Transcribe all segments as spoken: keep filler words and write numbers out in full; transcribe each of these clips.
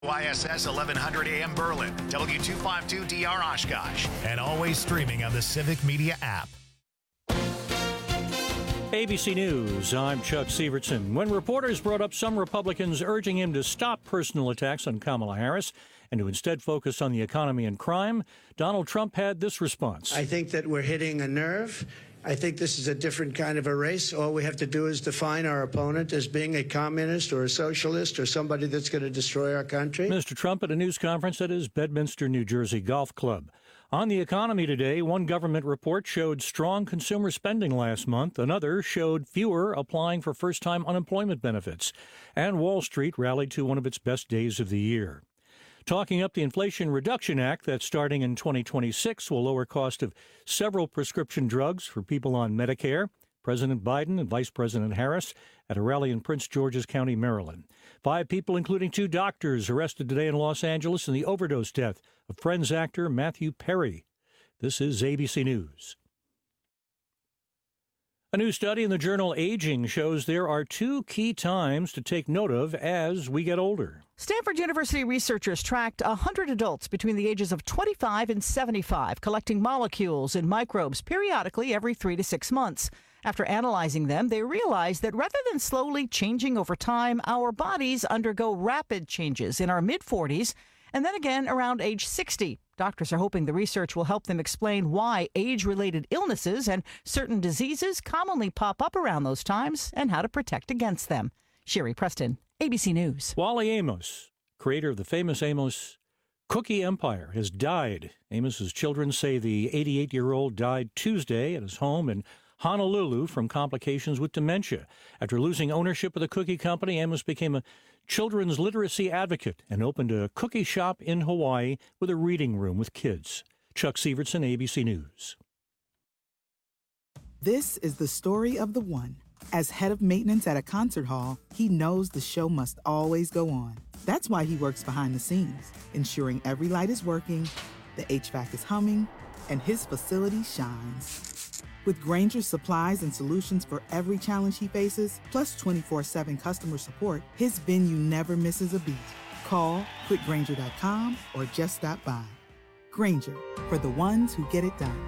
Y S S eleven hundred A M Berlin, W two fifty-two D R Oshkosh, and always streaming on the Civic Media app. A B C News, I'm Chuck Sievertson. When reporters brought up some Republicans urging him to stop personal attacks on Kamala Harris and to instead focus on the economy and crime, Donald Trump had this response. I think that we're hitting a nerve. I think this is a different kind of a race. All we have to do is define our opponent as being a communist or a socialist or somebody that's going to destroy our country. Mister Trump at a news conference at his Bedminster, New Jersey golf club. On the economy today, one government report showed strong consumer spending last month. Another showed fewer applying for first-time unemployment benefits. And Wall Street rallied to one of its best days of the year. Talking up the Inflation Reduction Act that starting in twenty twenty-six will lower cost of several prescription drugs for people on Medicare. President Biden and Vice President Harris at a rally in Prince George's County, Maryland. Five people, including two doctors, arrested today in Los Angeles in the overdose death of Friends actor Matthew Perry. This is A B C News. A new study in the journal Aging shows there are two key times to take note of as we get older. Stanford University researchers tracked one hundred adults between the ages of twenty-five and seventy-five, collecting molecules and microbes periodically every three to six months. After analyzing them, they realized that rather than slowly changing over time, our bodies undergo rapid changes in our mid-forties and then again around age sixty. Doctors are hoping the research will help them explain why age-related illnesses and certain diseases commonly pop up around those times and how to protect against them. Sherry Preston, A B C News. Wally Amos, creator of the famous Amos Cookie Empire, has died. Amos's children say the eighty-eight-year-old died Tuesday at his home in Honolulu from complications with dementia. After losing ownership of the cookie company, Amos became a children's literacy advocate and opened a cookie shop in Hawaii with a reading room with kids. Chuck Sievertson, A B C News. This is the story of the one. As head of maintenance at a concert hall, he knows the show must always go on. That's why he works behind the scenes, ensuring every light is working, the H V A C is humming, and his facility shines. With Grainger's supplies and solutions for every challenge he faces, plus twenty-four seven customer support, his venue never misses a beat. Call quick grainger dot com or just stop by. Grainger, for the ones who get it done.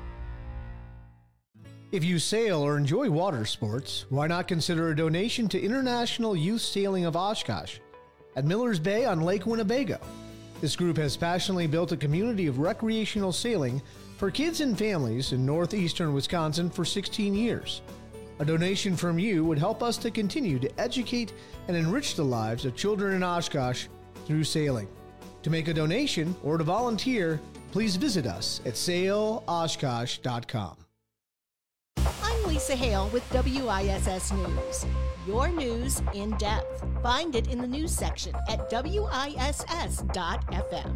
If you sail or enjoy water sports, why not consider a donation to International Youth Sailing of Oshkosh at Millers Bay on Lake Winnebago. This group has passionately built a community of recreational sailing for kids and families in northeastern Wisconsin for sixteen years. A donation from you would help us to continue to educate and enrich the lives of children in Oshkosh through sailing. To make a donation or to volunteer, please visit us at sail oshkosh dot com. I'm Lisa Hale with W I S S News. Your news in depth. Find it in the news section at W I S S dot F M.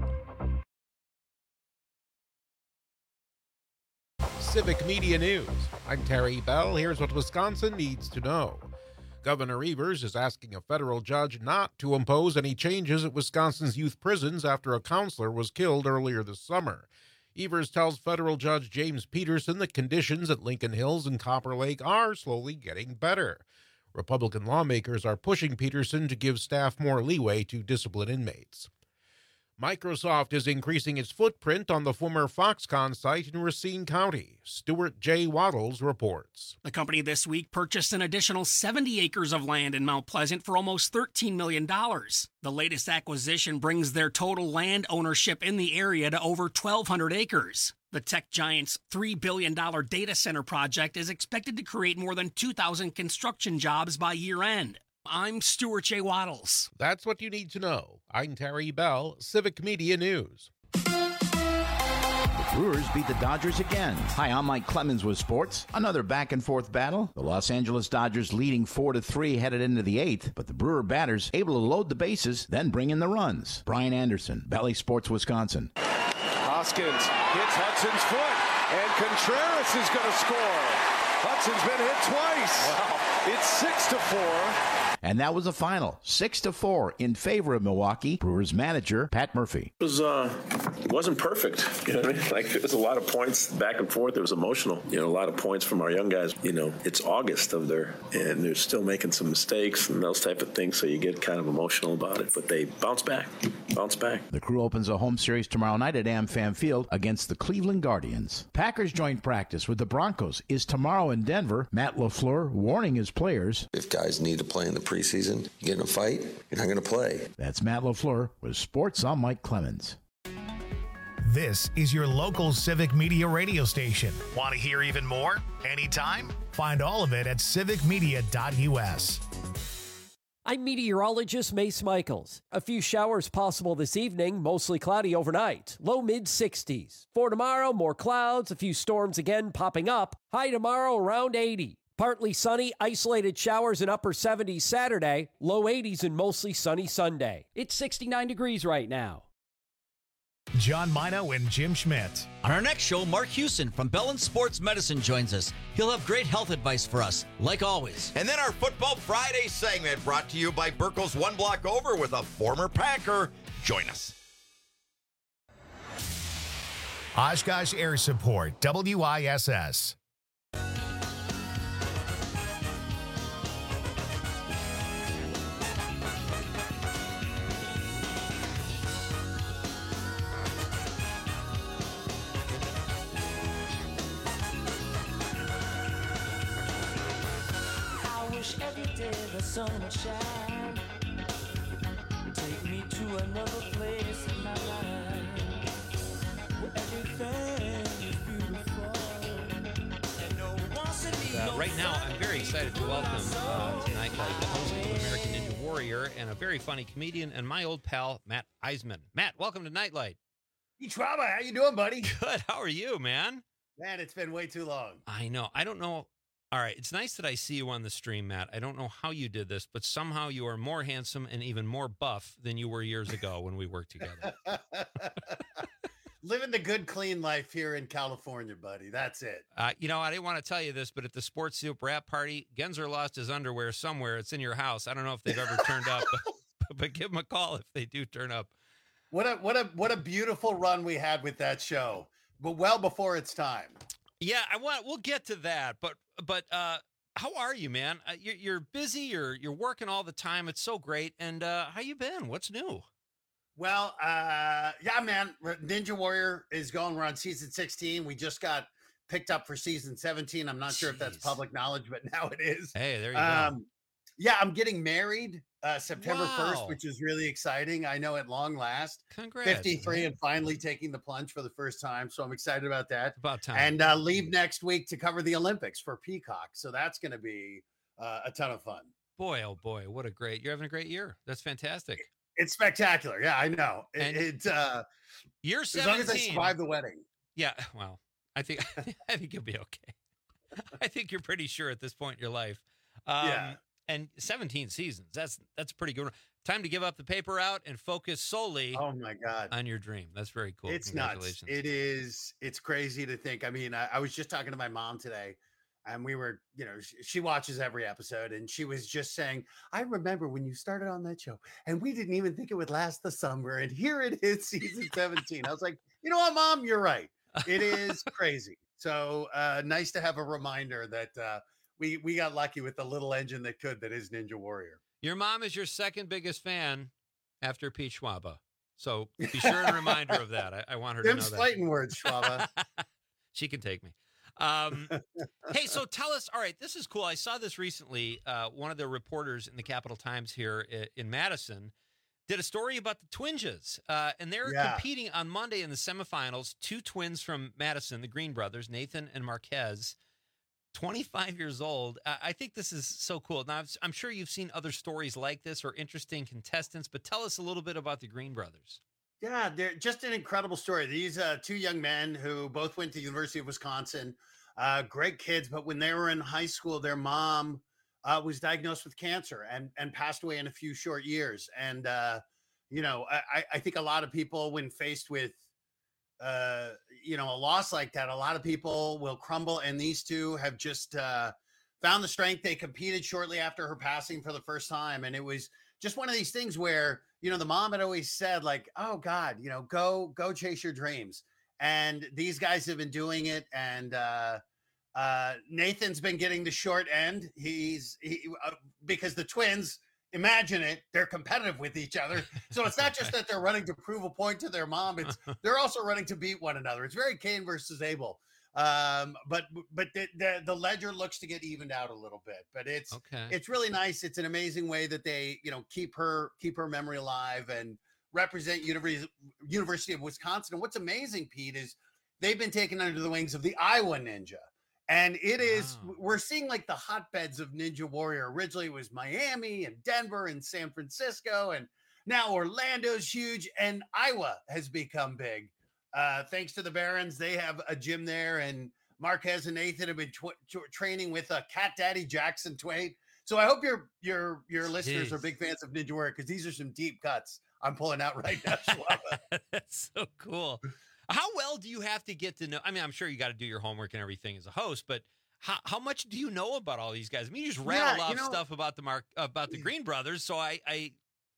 Civic Media News. I'm Terry Bell. Here's what Wisconsin needs to know. Governor Evers is asking a federal judge not to impose any changes at Wisconsin's youth prisons after a counselor was killed earlier this summer. Evers tells federal judge James Peterson that conditions at Lincoln Hills and Copper Lake are slowly getting better. Republican lawmakers are pushing Peterson to give staff more leeway to discipline inmates. Microsoft is increasing its footprint on the former Foxconn site in Racine County. Stuart J. Waddles reports. The company this week purchased an additional seventy acres of land in Mount Pleasant for almost thirteen million dollars. The latest acquisition brings their total land ownership in the area to over twelve hundred acres. The tech giant's three billion dollars data center project is expected to create more than two thousand construction jobs by year end. I'm Stuart J. Waddles. That's what you need to know. I'm Terry Bell, Civic Media News. The Brewers beat the Dodgers again. Hi, I'm Mike Clemens with sports. Another back-and-forth battle. The Los Angeles Dodgers leading four to three headed into the eighth, but the Brewer batters able to load the bases, then bring in the runs. Brian Anderson, Bally Sports, Wisconsin. Hoskins hits Hudson's foot, and Contreras is going to score. Hudson's been hit twice. Wow. It's six to four. And that was the final, six to four in favor of Milwaukee. Brewers manager Pat Murphy. It was uh, it wasn't perfect. You know what I mean? Like, there was a lot of points back and forth. It was emotional. You know, a lot of points from our young guys. You know, it's August of their, and they're still making some mistakes and those type of things. So you get kind of emotional about it. But they bounce back, bounce back. The Crew opens a home series tomorrow night at AmFam Field against the Cleveland Guardians. Packers joint practice with the Broncos is tomorrow in Denver. Matt LaFleur warning his players. If guys need to play in the preseason, you get in a fight, you're not going to play. That's Matt LaFleur with Sports. I'm Mike Clemens. This is your local Civic Media radio station. Want to hear even more? Anytime? Find all of it at civic media dot u s. I'm meteorologist Mace Michaels. A few showers possible this evening, mostly cloudy overnight. Low mid sixties. For tomorrow, more clouds, a few storms again popping up. High tomorrow around eighty. Partly sunny, isolated showers in upper seventies Saturday. Low eighties and mostly sunny Sunday. It's sixty-nine degrees right now. John Mino and Jim Schmidt. On our next show, Mark Houston from Bellin Sports Medicine joins us. He'll have great health advice for us, like always. And then our Football Friday segment brought to you by Burkle's One Block Over with a former Packer. Join us. Oshkosh Air Support, W I S S. The sun will shine. Take me to another place in my life where everything is beautiful. And no one's in me. Uh, right now, I'm very excited to welcome uh, tonight uh, the host of American Ninja Warrior and a very funny comedian and my old pal Matt Eisman. Matt, welcome to Nightlight. Hey, Trauma, how you doing, buddy? Good. How are you, man? Man, it's been way too long. I know. I don't know. All right, it's nice that I see you on the stream, Matt. I don't know how you did this, but somehow you are more handsome and even more buff than you were years ago when we worked together. Living the good, clean life here in California, buddy. That's it. Uh, you know, I didn't want to tell you this, but at the Sports Soup Rap Party, Genzer lost his underwear somewhere. It's in your house. I don't know if they've ever turned up, but, but give them a call if they do turn up. What a what a what a beautiful run we had with that show, but well before its time. Yeah, I want. We'll get to that, but but uh, how are you, man? Uh, you're, you're busy. You're you're working all the time. It's so great. And uh, how you been? What's new? Well, uh, yeah, man. Ninja Warrior is going. We're on season sixteen. We just got picked up for season seventeen. I'm not Jeez. sure if that's public knowledge, but now it is. Hey, there you um, go. Yeah, I'm getting married uh, September wow. first, which is really exciting. I know at long last. Congrats. fifty-three man. And finally taking the plunge for the first time. So I'm excited about that. About time. And uh, leave next week to cover the Olympics for Peacock. So that's going to be uh, a ton of fun. Boy, oh boy, what a great, you're having a great year. That's fantastic. It's spectacular. Yeah, I know. It, it's uh, you're seventeen. As long as I survive the wedding. Yeah, well, I think I think you'll be okay. I think you're pretty sure at this point in your life. Um, yeah. And seventeen seasons. That's that's pretty good. Time to give up the paper route and focus solely oh my God. on your dream. That's very cool. It's nuts. It is. It's crazy to think. I mean, I, I was just talking to my mom today, and we were, you know, she, she watches every episode, and she was just saying, I remember when you started on that show, and we didn't even think it would last the summer, and here it is, season seventeen. I was like, you know what, Mom, you're right. It is crazy. So uh, nice to have a reminder that uh, we we got lucky with the little engine that could, that is Ninja Warrior. Your mom is your second biggest fan after Pete Schwaba. So be sure and remind her of that. I, I want her Them to know that. fighting words, Schwaba. She can take me. Um, hey, so tell us, all right, this is cool. I saw this recently. Uh, one of the reporters in the Capital Times here in, in Madison did a story about the Twinges. Uh, and they're Yeah. competing on Monday in the semifinals. Two twins from Madison, the Green brothers, Nathan and Marquez, twenty-five years old. Uh, I think this is so cool. Now, I've- I'm sure you've seen other stories like this or interesting contestants, but tell us a little bit about the Green brothers. Yeah, they're just an incredible story. These uh, two young men who both went to the University of Wisconsin, uh, great kids, but when they were in high school, their mom uh, was diagnosed with cancer and and passed away in a few short years. And, uh, you know, I, I think a lot of people, when faced with uh, you know, a loss like that, a lot of people will crumble. And these two have just uh, found the strength. They competed shortly after her passing for the first time. And it was just one of these things where, you know, the mom had always said like, oh God, you know, go, go chase your dreams. And these guys have been doing it. And uh, uh, Nathan's been getting the short end. He's he, uh, because the twins, imagine it, they're competitive with each other. So it's not just that they're running to prove a point to their mom. It's they're also running to beat one another. It's very Cain versus Abel. Um, but but the, the the ledger looks to get evened out a little bit. But it's okay. It's really nice. It's an amazing way that they, you know, keep her keep her memory alive and represent University University of Wisconsin. And what's amazing, Pete, is they've been taken under the wings of the Iowa Ninja. And it is, wow. We're seeing like the hotbeds of Ninja Warrior. Originally it was Miami and Denver and San Francisco, and now Orlando's huge, and Iowa has become big. Uh, thanks to the Barons, they have a gym there, and Marquez and Nathan have been tw- tw- training with uh, Cat Daddy Jackson Twait. So I hope your your your listeners are big fans of Ninja Warrior, because these are some deep cuts I'm pulling out right now. That's so cool. How well do you have to get to know? I mean, I'm sure you got to do your homework and everything as a host, but how, how much do you know about all these guys? I mean, you just rattle Yeah, off you know- stuff about the Mark about the Green brothers, so I I,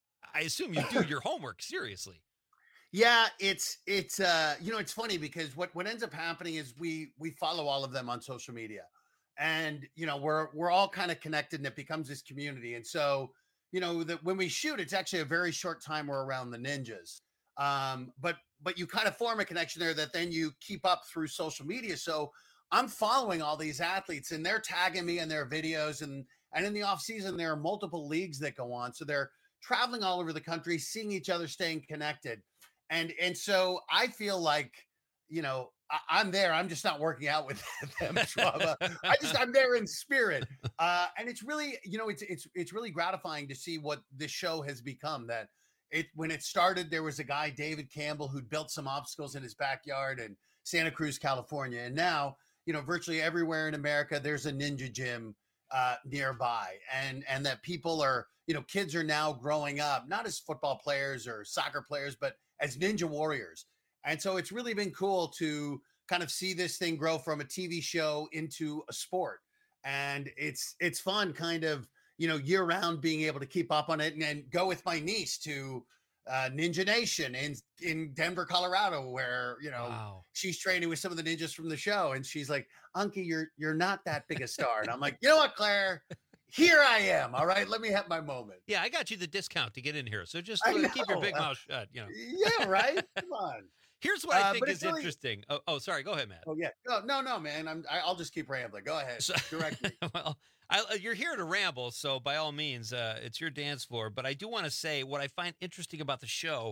I assume you do your homework seriously. Yeah, it's it's uh you know, it's funny because what what ends up happening is we we follow all of them on social media, and you know we're we're all kind of connected, and it becomes this community. And so you know that when we shoot, it's actually a very short time we're around the ninjas, um but but you kind of form a connection there that then you keep up through social media. So I'm following all these athletes, and they're tagging me in their videos, and and in the off season there are multiple leagues that go on, so they're traveling all over the country, seeing each other, staying connected. And and so I feel like, you know, I, I'm there. I'm just not working out with them, Schwab. I just I'm there in spirit. Uh, and it's really, you know, it's it's it's really gratifying to see what this show has become. That it when it started, there was a guy, David Campbell, who'd built some obstacles in his backyard in Santa Cruz, California. And now, you know, virtually everywhere in America, there's a ninja gym uh, nearby. And and that people are, you know, kids are now growing up, not as football players or soccer players, but as Ninja Warriors. And so it's really been cool to kind of see this thing grow from a T V show into a sport. And it's it's fun kind of, you know, year round being able to keep up on it, and, and go with my niece to uh, Ninja Nation in, in Denver, Colorado, where, you know, Wow. she's training with some of the ninjas from the show. And she's like, Unky, you're, you're not that big a star. And I'm like, you know what, Claire? Here I am. All right. Let me have my moment. Yeah, I got you the discount to get in here, so just I uh, keep your know. big Uh, mouth shut. You know. Yeah, right. Come on. Here's what I Uh, think but is it's really- interesting. Oh, oh, sorry. Go ahead, Matt. Oh yeah. No, no, no, man. I'm. I, I'll just keep rambling. Go ahead. So- Direct me. well, I, uh, you're here to ramble, so by all means, uh, it's your dance floor. But I do want to say what I find interesting about the show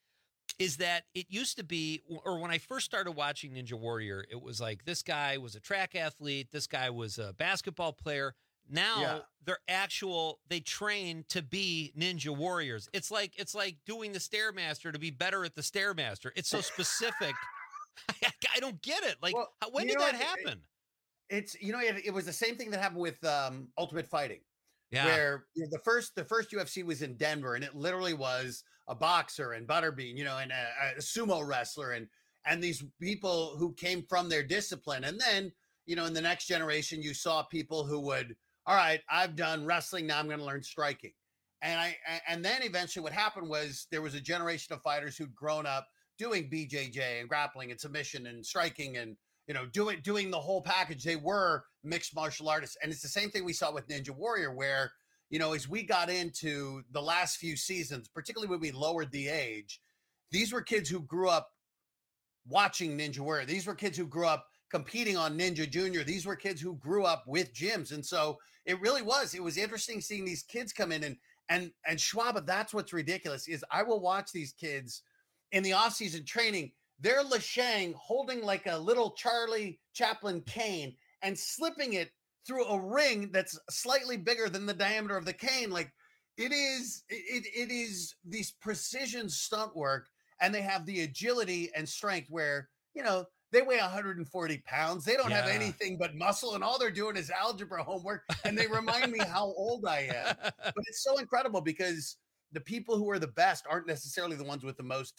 is that it used to be, or when I first started watching Ninja Warrior, it was like this guy was a track athlete, this guy was a basketball player. Now Yeah. they're actual, they train to be Ninja Warriors. It's like it's like doing the Stairmaster to be better at the Stairmaster. It's so specific. I, I don't get it. Like, Well, how, when you did know that what? It- happen? It's you know it, it was the same thing that happened with um, Ultimate Fighting, Yeah. where you know, the first the first U F C was in Denver, and it literally was a boxer and Butterbean, you know, and a, a sumo wrestler, and and these people who came from their discipline. And then you know in the next generation, you saw people who would, all right, I've done wrestling, now I'm going to learn striking. And I and then eventually what happened was there was a generation of fighters who'd grown up doing B J J and grappling and submission and striking and you know doing doing the whole package. They were mixed martial artists. And it's the same thing we saw with Ninja Warrior, where you know as we got into the last few seasons, particularly when we lowered the age, these were kids who grew up watching Ninja Warrior. These were kids who grew up competing on Ninja Junior. These were kids who grew up with gyms. And so it really was, it was interesting seeing these kids come in and, and, and Schwab, that's what's ridiculous is I will watch these kids in the off season training. They're Lashang holding like a little Charlie Chaplin cane and slipping it through a ring that's slightly bigger than the diameter of the cane. Like it is, it, it is these precision stunt work, and they have the agility and strength where, you know, they weigh one hundred forty pounds. They don't have Yeah. anything but muscle, and all they're doing is algebra homework. And they remind me how old I am. But it's so incredible because the people who are the best aren't necessarily the ones with the most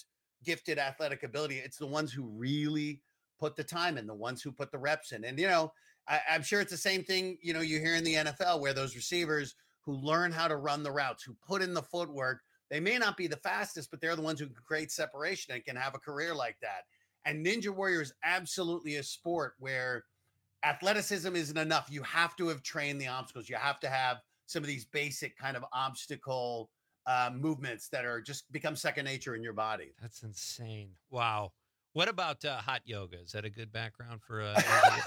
gifted athletic ability. It's the ones who really put the time in, the ones who put the reps in. And, you know, I, I'm sure it's the same thing, you know, you hear in the N F L where those receivers who learn how to run the routes, who put in the footwork, they may not be the fastest, but they're the ones who can create separation and can have a career like that. And Ninja Warrior is absolutely a sport where athleticism isn't enough. You have to have trained the obstacles. You have to have some of these basic kind of obstacle uh, movements that are just become second nature in your body. That's insane. Wow. What about uh, hot yoga? Is that a good background for a?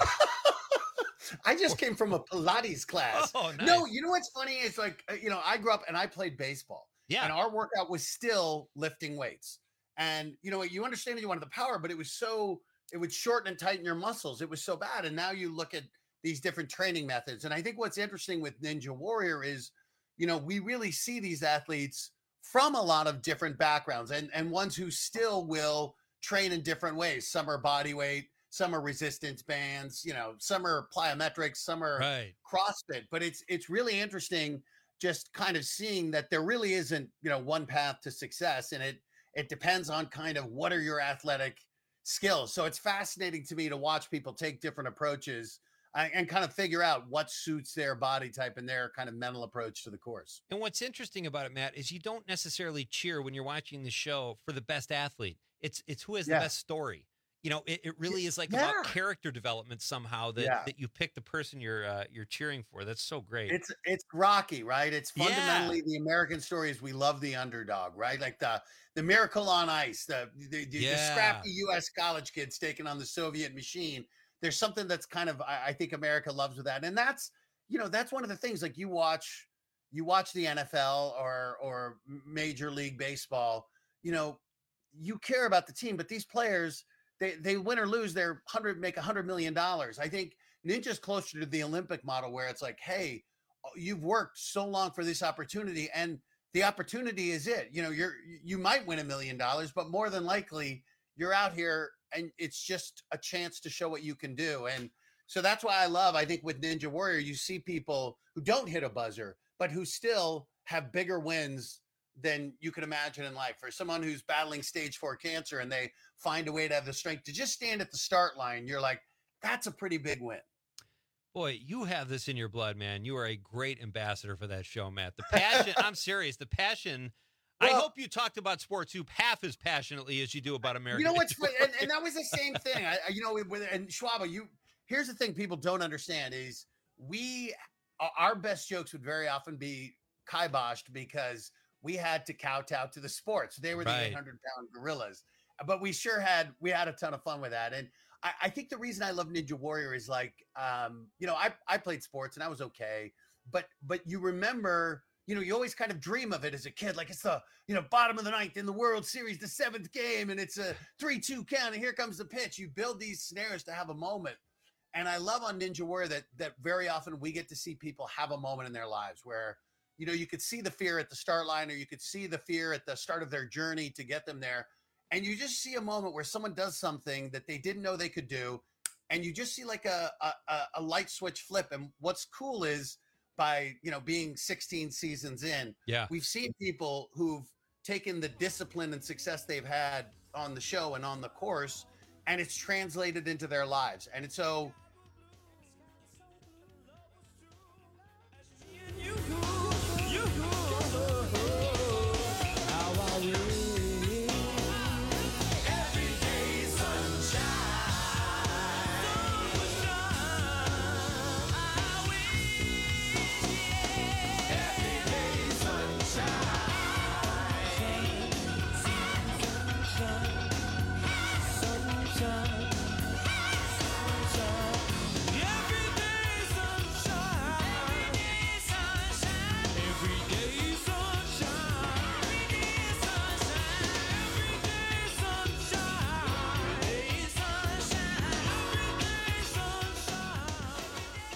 I just came from a Pilates class. Oh, nice. No, you know what's funny? It's like, uh, you know, I grew up and I played baseball. Yeah. And our workout was still lifting weights. And, you know, you understand that you wanted the power, but it was so, it would shorten and tighten your muscles. It was so bad. And now you look at these different training methods. And I think what's interesting with Ninja Warrior is, you know, we really see these athletes from a lot of different backgrounds and, and ones who still will train in different ways. Some are body weight, some are resistance bands, you know, some are plyometrics, some are right. CrossFit. But it's it's really interesting just kind of seeing that there really isn't, you know, one path to success. And it it depends on kind of what are your athletic skills. So it's fascinating to me to watch people take different approaches uh, and kind of figure out what suits their body type and their kind of mental approach to the course. And what's interesting about it, Matt, is you don't necessarily cheer when you're watching the show for the best athlete. It's it's who has Yeah. the best story. You know, it, it really is like Yeah. about character development somehow that, Yeah. that you pick the person you're uh, you're cheering for. That's so great. It's it's Rocky, right? It's Yeah. fundamentally the American story is we love the underdog, right? Like the the Miracle on Ice, the the, the, the Yeah. scrappy U S college kids taking on the Soviet machine. There's something that's kind of I, I think America loves with that, and that's you know that's one of the things. Like you watch you watch the N F L or or Major League Baseball, you know, you care about the team, but these players. They, they win or lose, they're hundred make a hundred million dollars. I think Ninja's closer to the Olympic model where it's like, hey, you've worked so long for this opportunity, and the opportunity is it. You know, you're you might win a million dollars, but more than likely you're out here and it's just a chance to show what you can do. And so that's why I love, I think with Ninja Warrior, you see people who don't hit a buzzer, but who still have bigger wins than you could imagine in life. For someone who's battling stage four cancer and they find a way to have the strength to just stand at the start line, you're like, that's a pretty big win. Boy, you have this in your blood, man. You are a great ambassador for that show, Matt. The passion, I'm serious, the passion. Well, I hope you talked about sports hoop half as passionately as you do about American. You know what's, and, and that was the same thing. I, you know, with, and Schwaba, you, here's the thing people don't understand is we, our best jokes would very often be kiboshed because we had to kowtow to the sports. They were the right. eight hundred pound gorillas, but we sure had, we had a ton of fun with that. And I, I think the reason I love Ninja Warrior is like, um, you know, I, I played sports and I was okay, but, but you remember, you know, you always kind of dream of it as a kid. Like it's the, you know, bottom of the ninth in the World Series, the seventh game, and it's a three two count. And here comes the pitch. You build these scenarios to have a moment. And I love on Ninja Warrior that, that very often we get to see people have a moment in their lives where, you know, you could see the fear at the start line, or you could see the fear at the start of their journey to get them there. And you just see a moment where someone does something that they didn't know they could do. And you just see like a, a, a light switch flip. And what's cool is by, you know, being sixteen seasons in, yeah, we've seen people who've taken the discipline and success they've had on the show and on the course, and it's translated into their lives. And it's so,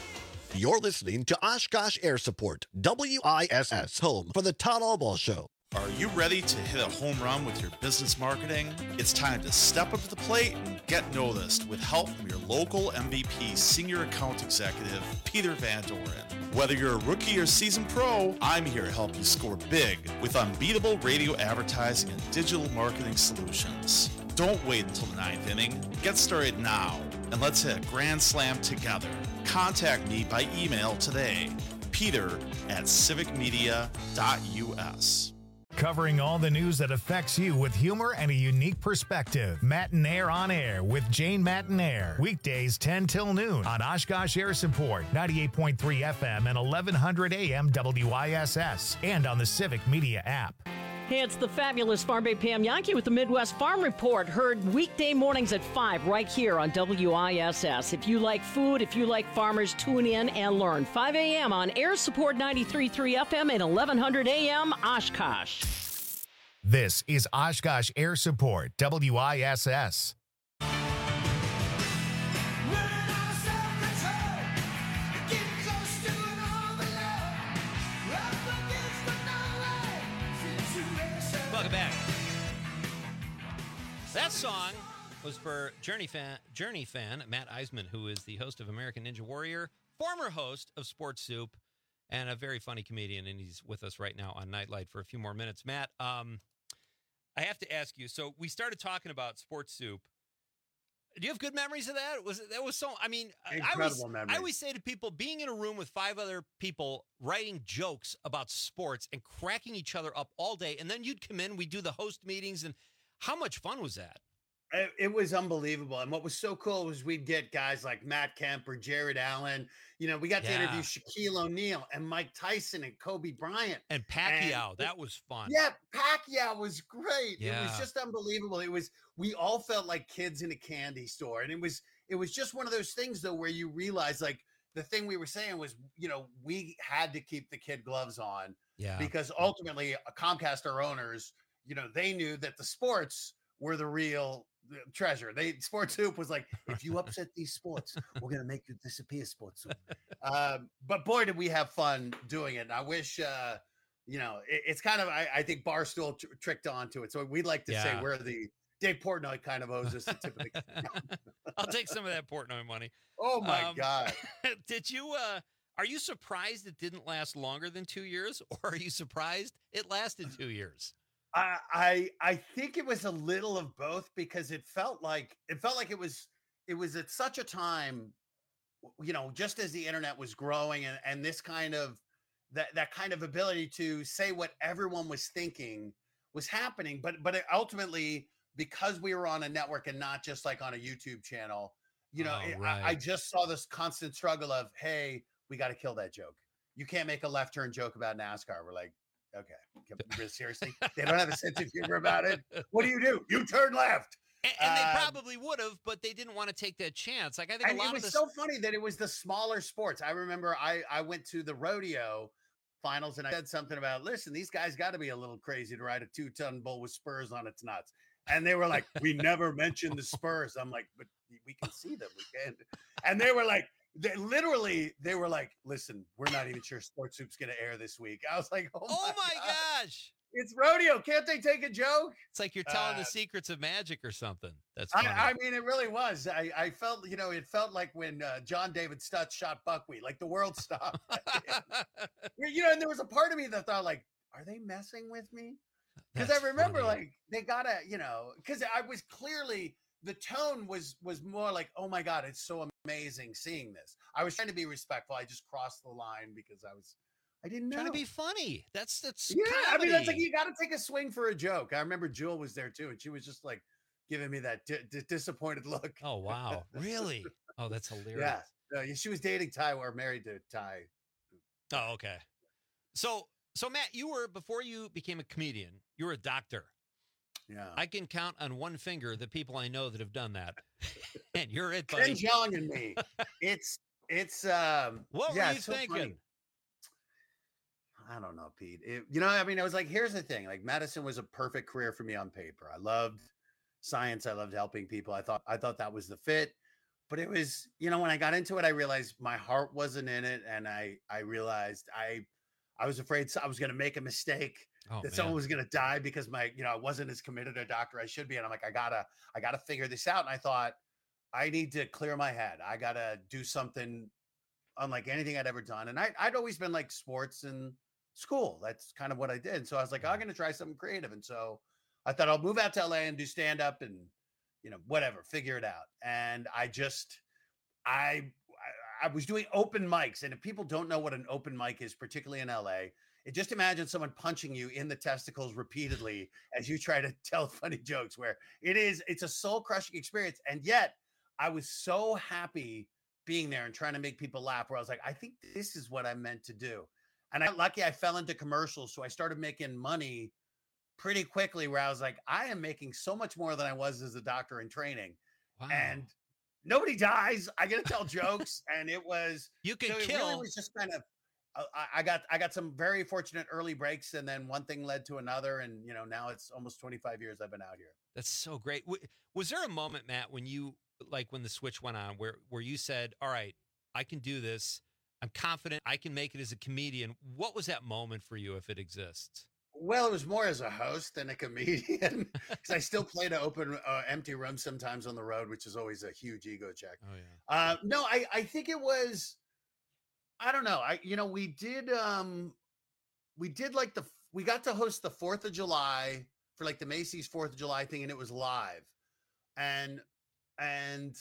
You're listening to Oshkosh Air Support, W I S S, home for the Todd Albaugh Show. Are you ready to hit a home run with your business marketing? It's time to step up to the plate and get noticed with help from your local M V P Senior Account Executive, Peter Van Doren. Whether you're a rookie or seasoned pro, I'm here to help you score big with unbeatable radio advertising and digital marketing solutions. Don't wait until the ninth inning. Get started now, and let's hit a grand slam together. Contact me by email today, peter at civic media dot u s. Covering all the news that affects you with humor and a unique perspective. Matinaire on Air with Jane Matinaire. Weekdays ten till noon on Oshkosh Air Support, ninety-eight point three F M and eleven hundred A M W I S S, and on the Civic Media app. Hey, it's the fabulous Farm Bay Pam Yankee with the Midwest Farm Report. Heard weekday mornings at five right here on W I S S. If you like food, if you like farmers, tune in and learn. five A M on Air Support ninety-three point three F M and eleven hundred A M Oshkosh. This is Oshkosh Air Support, W I S S. Welcome back. That song was for Journey fan, Journey fan Matt Eisman, who is the host of American Ninja Warrior, former host of Sports Soup, and a very funny comedian, and he's with us right now on Nightlight for a few more minutes. Matt, um, I have to ask you, so we started talking about Sports Soup. Do you have good memories of that? Was it, that was so, I mean, Incredible I always, memories. I always say to people, being in a room with five other people writing jokes about sports and cracking each other up all day, and then you'd come in, we'd do the host meetings, and how much fun was that? It, it was unbelievable. And what was so cool was we'd get guys like Matt Kemp or Jared Allen. You know, we got to Yeah. interview Shaquille O'Neal and Mike Tyson and Kobe Bryant. And Pacquiao, And- that was fun. Yeah, Pacquiao was great. It Yeah. was just unbelievable. It was, we all felt like kids in a candy store. And it was, it was just one of those things though, where you realize like the thing we were saying was, you know, we had to keep the kid gloves on Yeah. because ultimately uh, Comcast, our owners, you know, they knew that the sports were the real uh, treasure. They Sports Soup was like, if you upset these sports, we're gonna make you disappear, Sports Soup. Um, but boy, did we have fun doing it. And I wish, uh, you know, it, it's kind of I, I think Barstool tr- tricked onto it. So we'd like to say Yeah. we're the Dave Portnoy kind of owes us a tip of the I'll take some of that Portnoy money. Oh my Um, God. Did you, uh, are you surprised it didn't last longer than two years? Or are you surprised it lasted two years? I, I I think it was a little of both because it felt like it felt like it was it was at such a time, you know, just as the internet was growing and, and this kind of that that kind of ability to say what everyone was thinking was happening. But but it ultimately, because we were on a network and not just like on a YouTube channel, you know, Oh, it- right. I, I just saw this constant struggle of, hey, we got to kill that joke. You can't make a left turn joke about NASCAR. We're like, okay, really seriously, they don't have a sense of humor about it. What do you do? You turn left. And, and they Um, probably would have, but they didn't want to take that chance. Like I think And a lot it was of this. so funny that it was the smaller sports. I remember I I went to the rodeo finals and I said something about, listen, these guys got to be a little crazy to ride a two ton bull with spurs on its nuts. And they were like, we never mentioned the spurs. I'm like, but we can see them. We can. And they were like, they literally, they were like, listen, we're not even sure Sports Soup's going to air this week. I was like, oh, oh my, my God. gosh. It's rodeo. Can't they take a joke? It's like you're telling Uh, the secrets of magic or something. That's funny. I, I mean, it really was. I, I felt, you know, it felt like when uh, John David Stutz shot buckwheat, like the world stopped. You know, and there was a part of me that thought, like, are they messing with me? Because I That's remember, funny. like, they gotta, you know, because I was clearly the tone was was more like, oh my God, it's so amazing seeing this. I was trying to be respectful. I just crossed the line because I was, I didn't know. Trying to be funny. That's that's Yeah, I mean, that's like comedy. you got to take a swing for a joke. I remember Jewel was there too, and she was just like giving me that di- di- disappointed look. Oh wow, really? Oh, that's hilarious. Yeah, uh, she was dating Ty or married to Ty. Oh, okay. So, so Matt, you were before you became a comedian, you were a doctor. Yeah, I can count on one finger the people I know that have done that, and you're it, Ken buddy. Jeong and me. It's it's um. What yeah, were you it's so thinking? funny. I don't know, Pete. It, you know, I mean, I was like, here's the thing. Like, medicine was a perfect career for me on paper. I loved science. I loved helping people. I thought I thought that was the fit. But it was, you know, when I got into it, I realized my heart wasn't in it, and I I realized I I was afraid I was going to make a mistake Oh, that man. someone was going to die because my, you know, I wasn't as committed a doctor I should be. And I'm like, I gotta, I gotta figure this out. And I thought, I need to clear my head. I gotta do something unlike anything I'd ever done. And I, I'd always been like sports and school. That's kind of what I did. So I was like, oh, I'm going to try something creative. And so I thought I'll move out to L A and do stand up and, you know, whatever, figure it out. And I just, I, I, I was doing open mics. And if people don't know what an open mic is, particularly in L A, it just imagine someone punching you in the testicles repeatedly as you try to tell funny jokes, where it is, it's a soul crushing experience. And yet I was so happy being there and trying to make people laugh, where I was like, I think this is what I'm meant to do. And I lucky I fell into commercials. So I started making money pretty quickly, where I was like, I am making so much more than I was as a doctor in training. Wow. And nobody dies. I get to tell jokes. And it was, you can so kill. It really was just kind of, I, I got, I got some very fortunate early breaks, and then one thing led to another. And, you know, now it's almost twenty-five years I've been out here. That's so great. Was there a moment, Matt, when you, like when the switch went on, where, where you said, all right, I can do this. I'm confident I can make it as a comedian. What was that moment for you, if it exists? Well, it was more as a host than a comedian, because I still play to open uh, empty rooms sometimes on the road, which is always a huge ego check. Oh, yeah. Uh, no, I, I think it was, I don't know. I, you know, we did, um, we did like the, we got to host the fourth of July for like the Macy's fourth of July thing, and it was live. And, and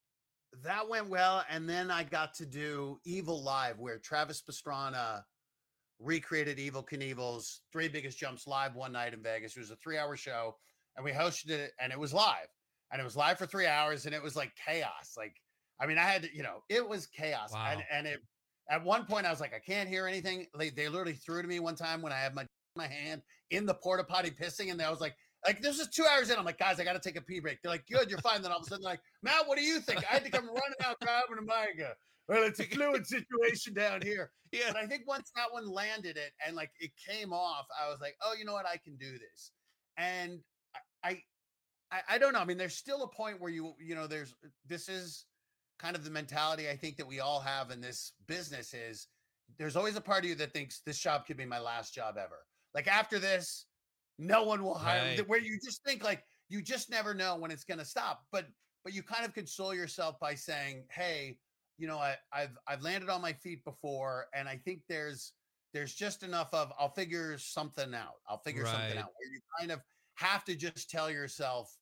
that went well. And then I got to do Evil Live, where Travis Pastrana recreated Evel Knievel's Three Biggest Jumps live one night in Vegas. It was a three hour show, and we hosted it, and it was live, and it was live for three hours. And it was like chaos. Like, I mean, I had to, you know, it was chaos. Wow. And, and it, at one point I was like, I can't hear anything. They, they literally threw to me one time when I had my, my hand in the porta potty pissing. And I was like, like, this is two hours in. I'm like, guys, I got to take a pee break. They're like, good, you're fine. Then all of a sudden they're like, Matt, what do you think? I had to come running out, grabbing a mic. uh, Well, it's a fluid situation down here. Yeah. But I think once that one landed it and like it came off, I was like, oh, you know what? I can do this. And I, I, I don't know. I mean, there's still a point where you, you know, there's, this is kind of the mentality I think that we all have in this business is there's always a part of you that thinks this job could be my last job ever. Like after this, no one will hire Right. where you just think like, you just never know when it's going to stop. But, but you kind of console yourself by saying, hey, you know, I, I've, I've landed on my feet before. And I think there's, there's just enough of, I'll figure something out. I'll figure something Right. out where you kind of have to just tell yourself,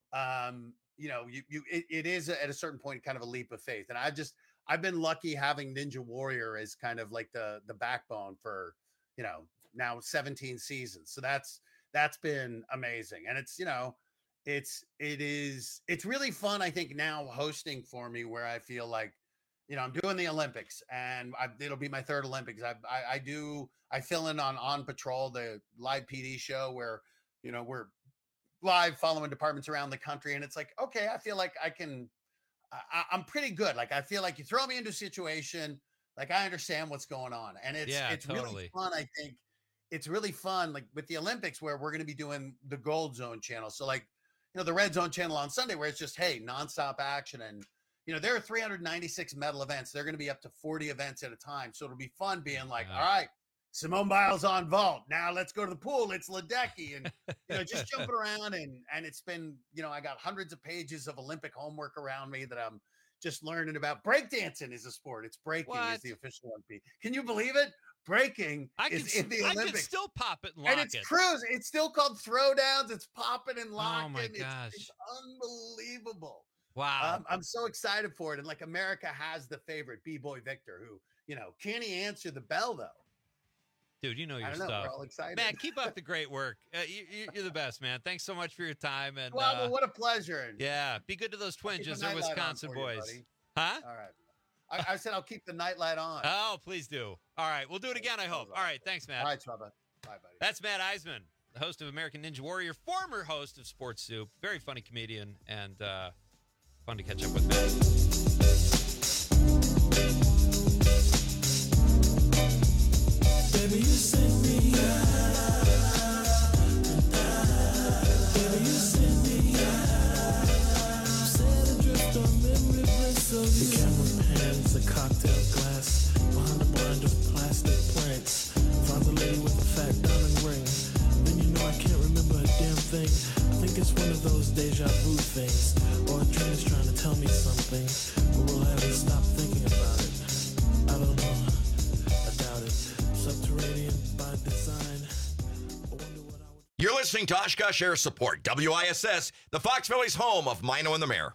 um, you know, you, you, it, it is at a certain point, kind of a leap of faith. And I've just, I've been lucky having Ninja Warrior as kind of like the, the backbone for, you know, now seventeen seasons. So that's, that's been amazing. And it's, you know, it's, it is, it's really fun. I think now hosting for me where I feel like, you know, I'm doing the Olympics and I, it'll be my third Olympics. I, I, I do, I fill in on On Patrol, the live P D show where, you know, we're live following departments around the country. And it's like, okay, I feel like I can, I, I'm pretty good. Like, I feel like you throw me into a situation, like I understand what's going on. And it's, Yeah, it's totally. really fun. I think it's really fun. Like with the Olympics where we're going to be doing the Gold Zone channel. So like, you know, the Red Zone channel on Sunday where it's just, hey, nonstop action. And, you know, there are three hundred ninety-six medal events. They're going to be up to forty events at a time. So it'll be fun being like, all right, Simone Biles on vault. Now let's go to the pool. It's Ledecky. And, you know, just jumping around. And, and it's been, you know, I got hundreds of pages of Olympic homework around me that I'm just learning about. Breakdancing is a sport. It's breaking What? is the official one. Can you believe it? Breaking I is can, in the I Olympics. can still pop it and lock And it's it. cruise. It's still called throwdowns. It's popping and locking. Oh my It's- gosh. It's, unbelievable. Wow. Um, I'm so excited for it. And like America has the favorite B-Boy Victor who, you know, can he answer the bell though? Dude, you know your I don't know. stuff. We're all excited. Man, keep up the great work. Uh, you, you- you're the best, man. Thanks so much for your time. And Well, uh, well, what a pleasure. And yeah, be good to those twins. keep the They're nightlight on Wisconsin for you, boys. buddy. Huh? All right. I, I said I'll keep the nightlight on. Oh, please do. All right. We'll do it again, I hope. All right. Thanks, Matt. All right, Trouble. Bye, buddy. That's Matt Eisman, the host of American Ninja Warrior, former host of Sports Soup. Very funny comedian and uh, fun to catch up with Matt. Baby, you send me out. Baby, you send me out. Sail adrift on memory bliss of you. The camera pans a cocktail glass behind a blind of plastic plants. Found a lady with a fat diamond ring. it's one of those deja vu things, or a dream is trying to tell me something, but will I ever stop thinking about it? I don't know. I doubt it. Subterranean by design. You're listening to Oshkosh Air Support, W I S S, the Fox Valley's home of Mino and the Mayor.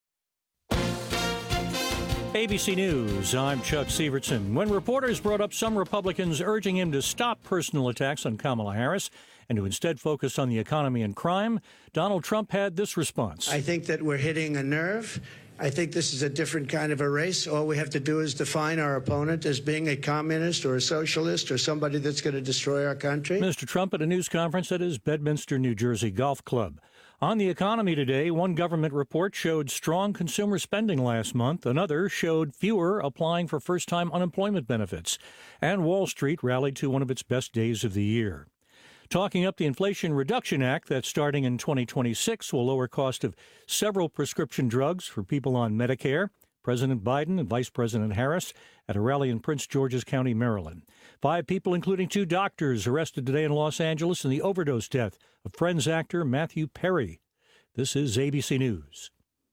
A B C News, I'm Chuck Sievertson. When reporters brought up some Republicans urging him to stop personal attacks on Kamala Harris and to instead focus on the economy and crime, Donald Trump had this response. I think that we're hitting a nerve. I think this is a different kind of a race. All we have to do is define our opponent as being a communist or a socialist or somebody that's going to destroy our country. Mister Trump at a news conference at his Bedminster, New Jersey golf club. On the economy today, one government report showed strong consumer spending last month. Another showed fewer applying for first-time unemployment benefits. And Wall Street rallied to one of its best days of the year. Talking up the Inflation Reduction Act that starting in twenty twenty-six will lower cost of several prescription drugs for people on Medicare. President Biden and Vice President Harris at a rally in Prince George's County, Maryland. Five people, including two doctors, arrested today in Los Angeles in the overdose death of Friends actor Matthew Perry. This is A B C News.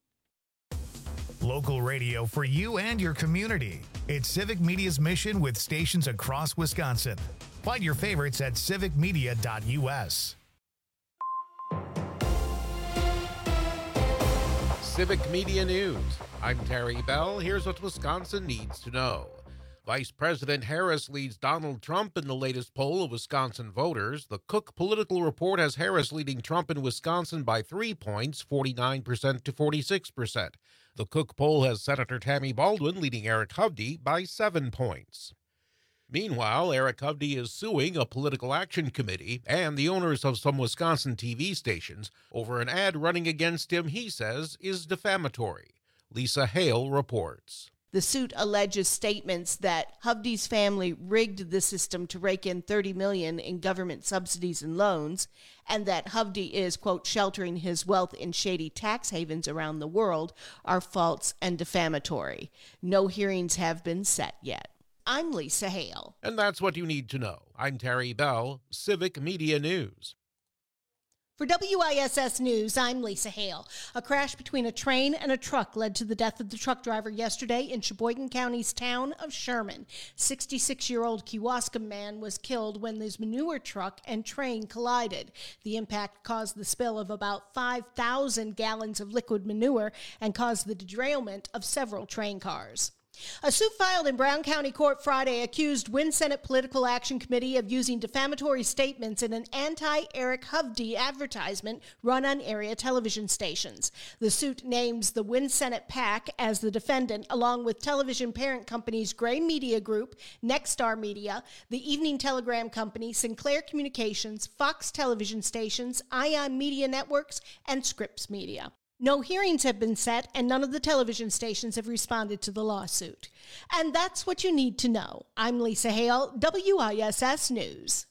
Local radio for you and your community. It's Civic Media's mission with stations across Wisconsin. Find your favorites at civic media dot u s. Civic Media News. I'm Terry Bell. Here's what Wisconsin needs to know. Vice President Harris leads Donald Trump in the latest poll of Wisconsin voters. The Cook Political Report has Harris leading Trump in Wisconsin by three points, forty-nine percent to forty-six percent. The Cook poll has Senator Tammy Baldwin leading Eric Hovde by seven points. Meanwhile, Eric Hovde is suing a political action committee and the owners of some Wisconsin T V stations over an ad running against him he says is defamatory. Lisa Hale reports. The suit alleges statements that Hovde's family rigged the system to rake in thirty million dollars in government subsidies and loans, and that Hovde is, quote, sheltering his wealth in shady tax havens around the world are false and defamatory. No hearings have been set yet. I'm Lisa Hale. And that's what you need to know. I'm Terry Bell, Civic Media News. For W I S S News, I'm Lisa Hale. A crash between a train and a truck led to the death of the truck driver yesterday in Sheboygan County's town of Sherman. sixty-six-year-old Kewaskum man was killed when his manure truck and train collided. The impact caused the spill of about five thousand gallons of liquid manure and caused the derailment of several train cars. A suit filed in Brown County Court Friday accused Wynn Senate Political Action Committee of using defamatory statements in an anti-Eric Hovde advertisement run on area television stations. The suit names the Wynn Senate PAC as the defendant, along with television parent companies Gray Media Group, Nexstar Media, the Evening Telegram Company, Sinclair Communications, Fox Television Stations, Ion Media Networks, and Scripps Media. No hearings have been set, and none of the television stations have responded to the lawsuit. And that's what you need to know. I'm Lisa Hale, W I S S News.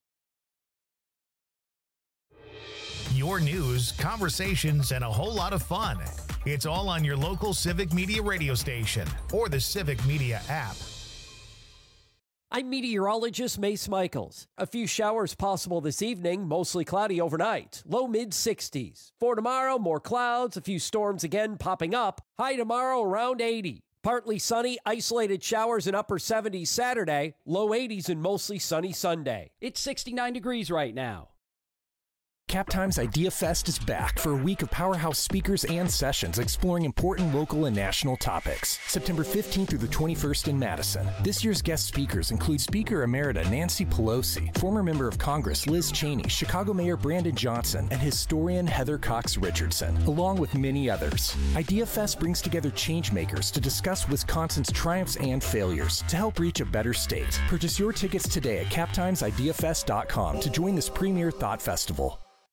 Your news, conversations, and a whole lot of fun. It's all on your local Civic Media radio station or the Civic Media app. I'm meteorologist Mace Michaels. A few showers possible this evening, mostly cloudy overnight. Low mid sixties. For tomorrow, more clouds, a few storms again popping up. High tomorrow around eighty. Partly sunny, isolated showers in upper seventies Saturday. Low eighties and mostly sunny Sunday. It's sixty-nine degrees right now. CapTime's Idea Fest is back for a week of powerhouse speakers and sessions exploring important local and national topics. September fifteenth through the twenty-first in Madison. This year's guest speakers include Speaker Emerita Nancy Pelosi, former member of Congress Liz Cheney, Chicago Mayor Brandon Johnson, and historian Heather Cox Richardson, along with many others. Idea Fest brings together changemakers to discuss Wisconsin's triumphs and failures to help reach a better state. Purchase your tickets today at cap times idea fest dot com to join this premier thought festival.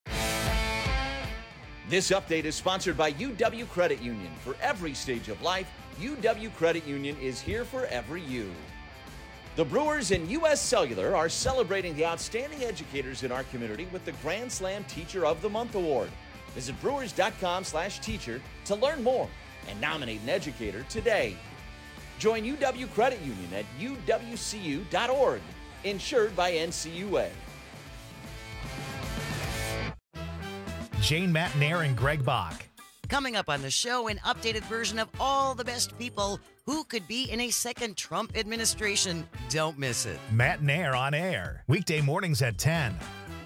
This update is sponsored by U W Credit Union. For every stage of life, U W Credit Union is here for every you. The Brewers and U S Cellular are celebrating the outstanding educators in our community with the Grand Slam Teacher of the Month Award. Visit brewers dot com slash teacher to learn more and nominate an educator today. Join U W Credit Union at u w c u dot org, insured by N C U A. Jane Matnair and Greg Bach. Coming up on the show, an updated version of all the best people who could be in a second Trump administration. Don't miss it. Matnair on air. Weekday mornings at ten.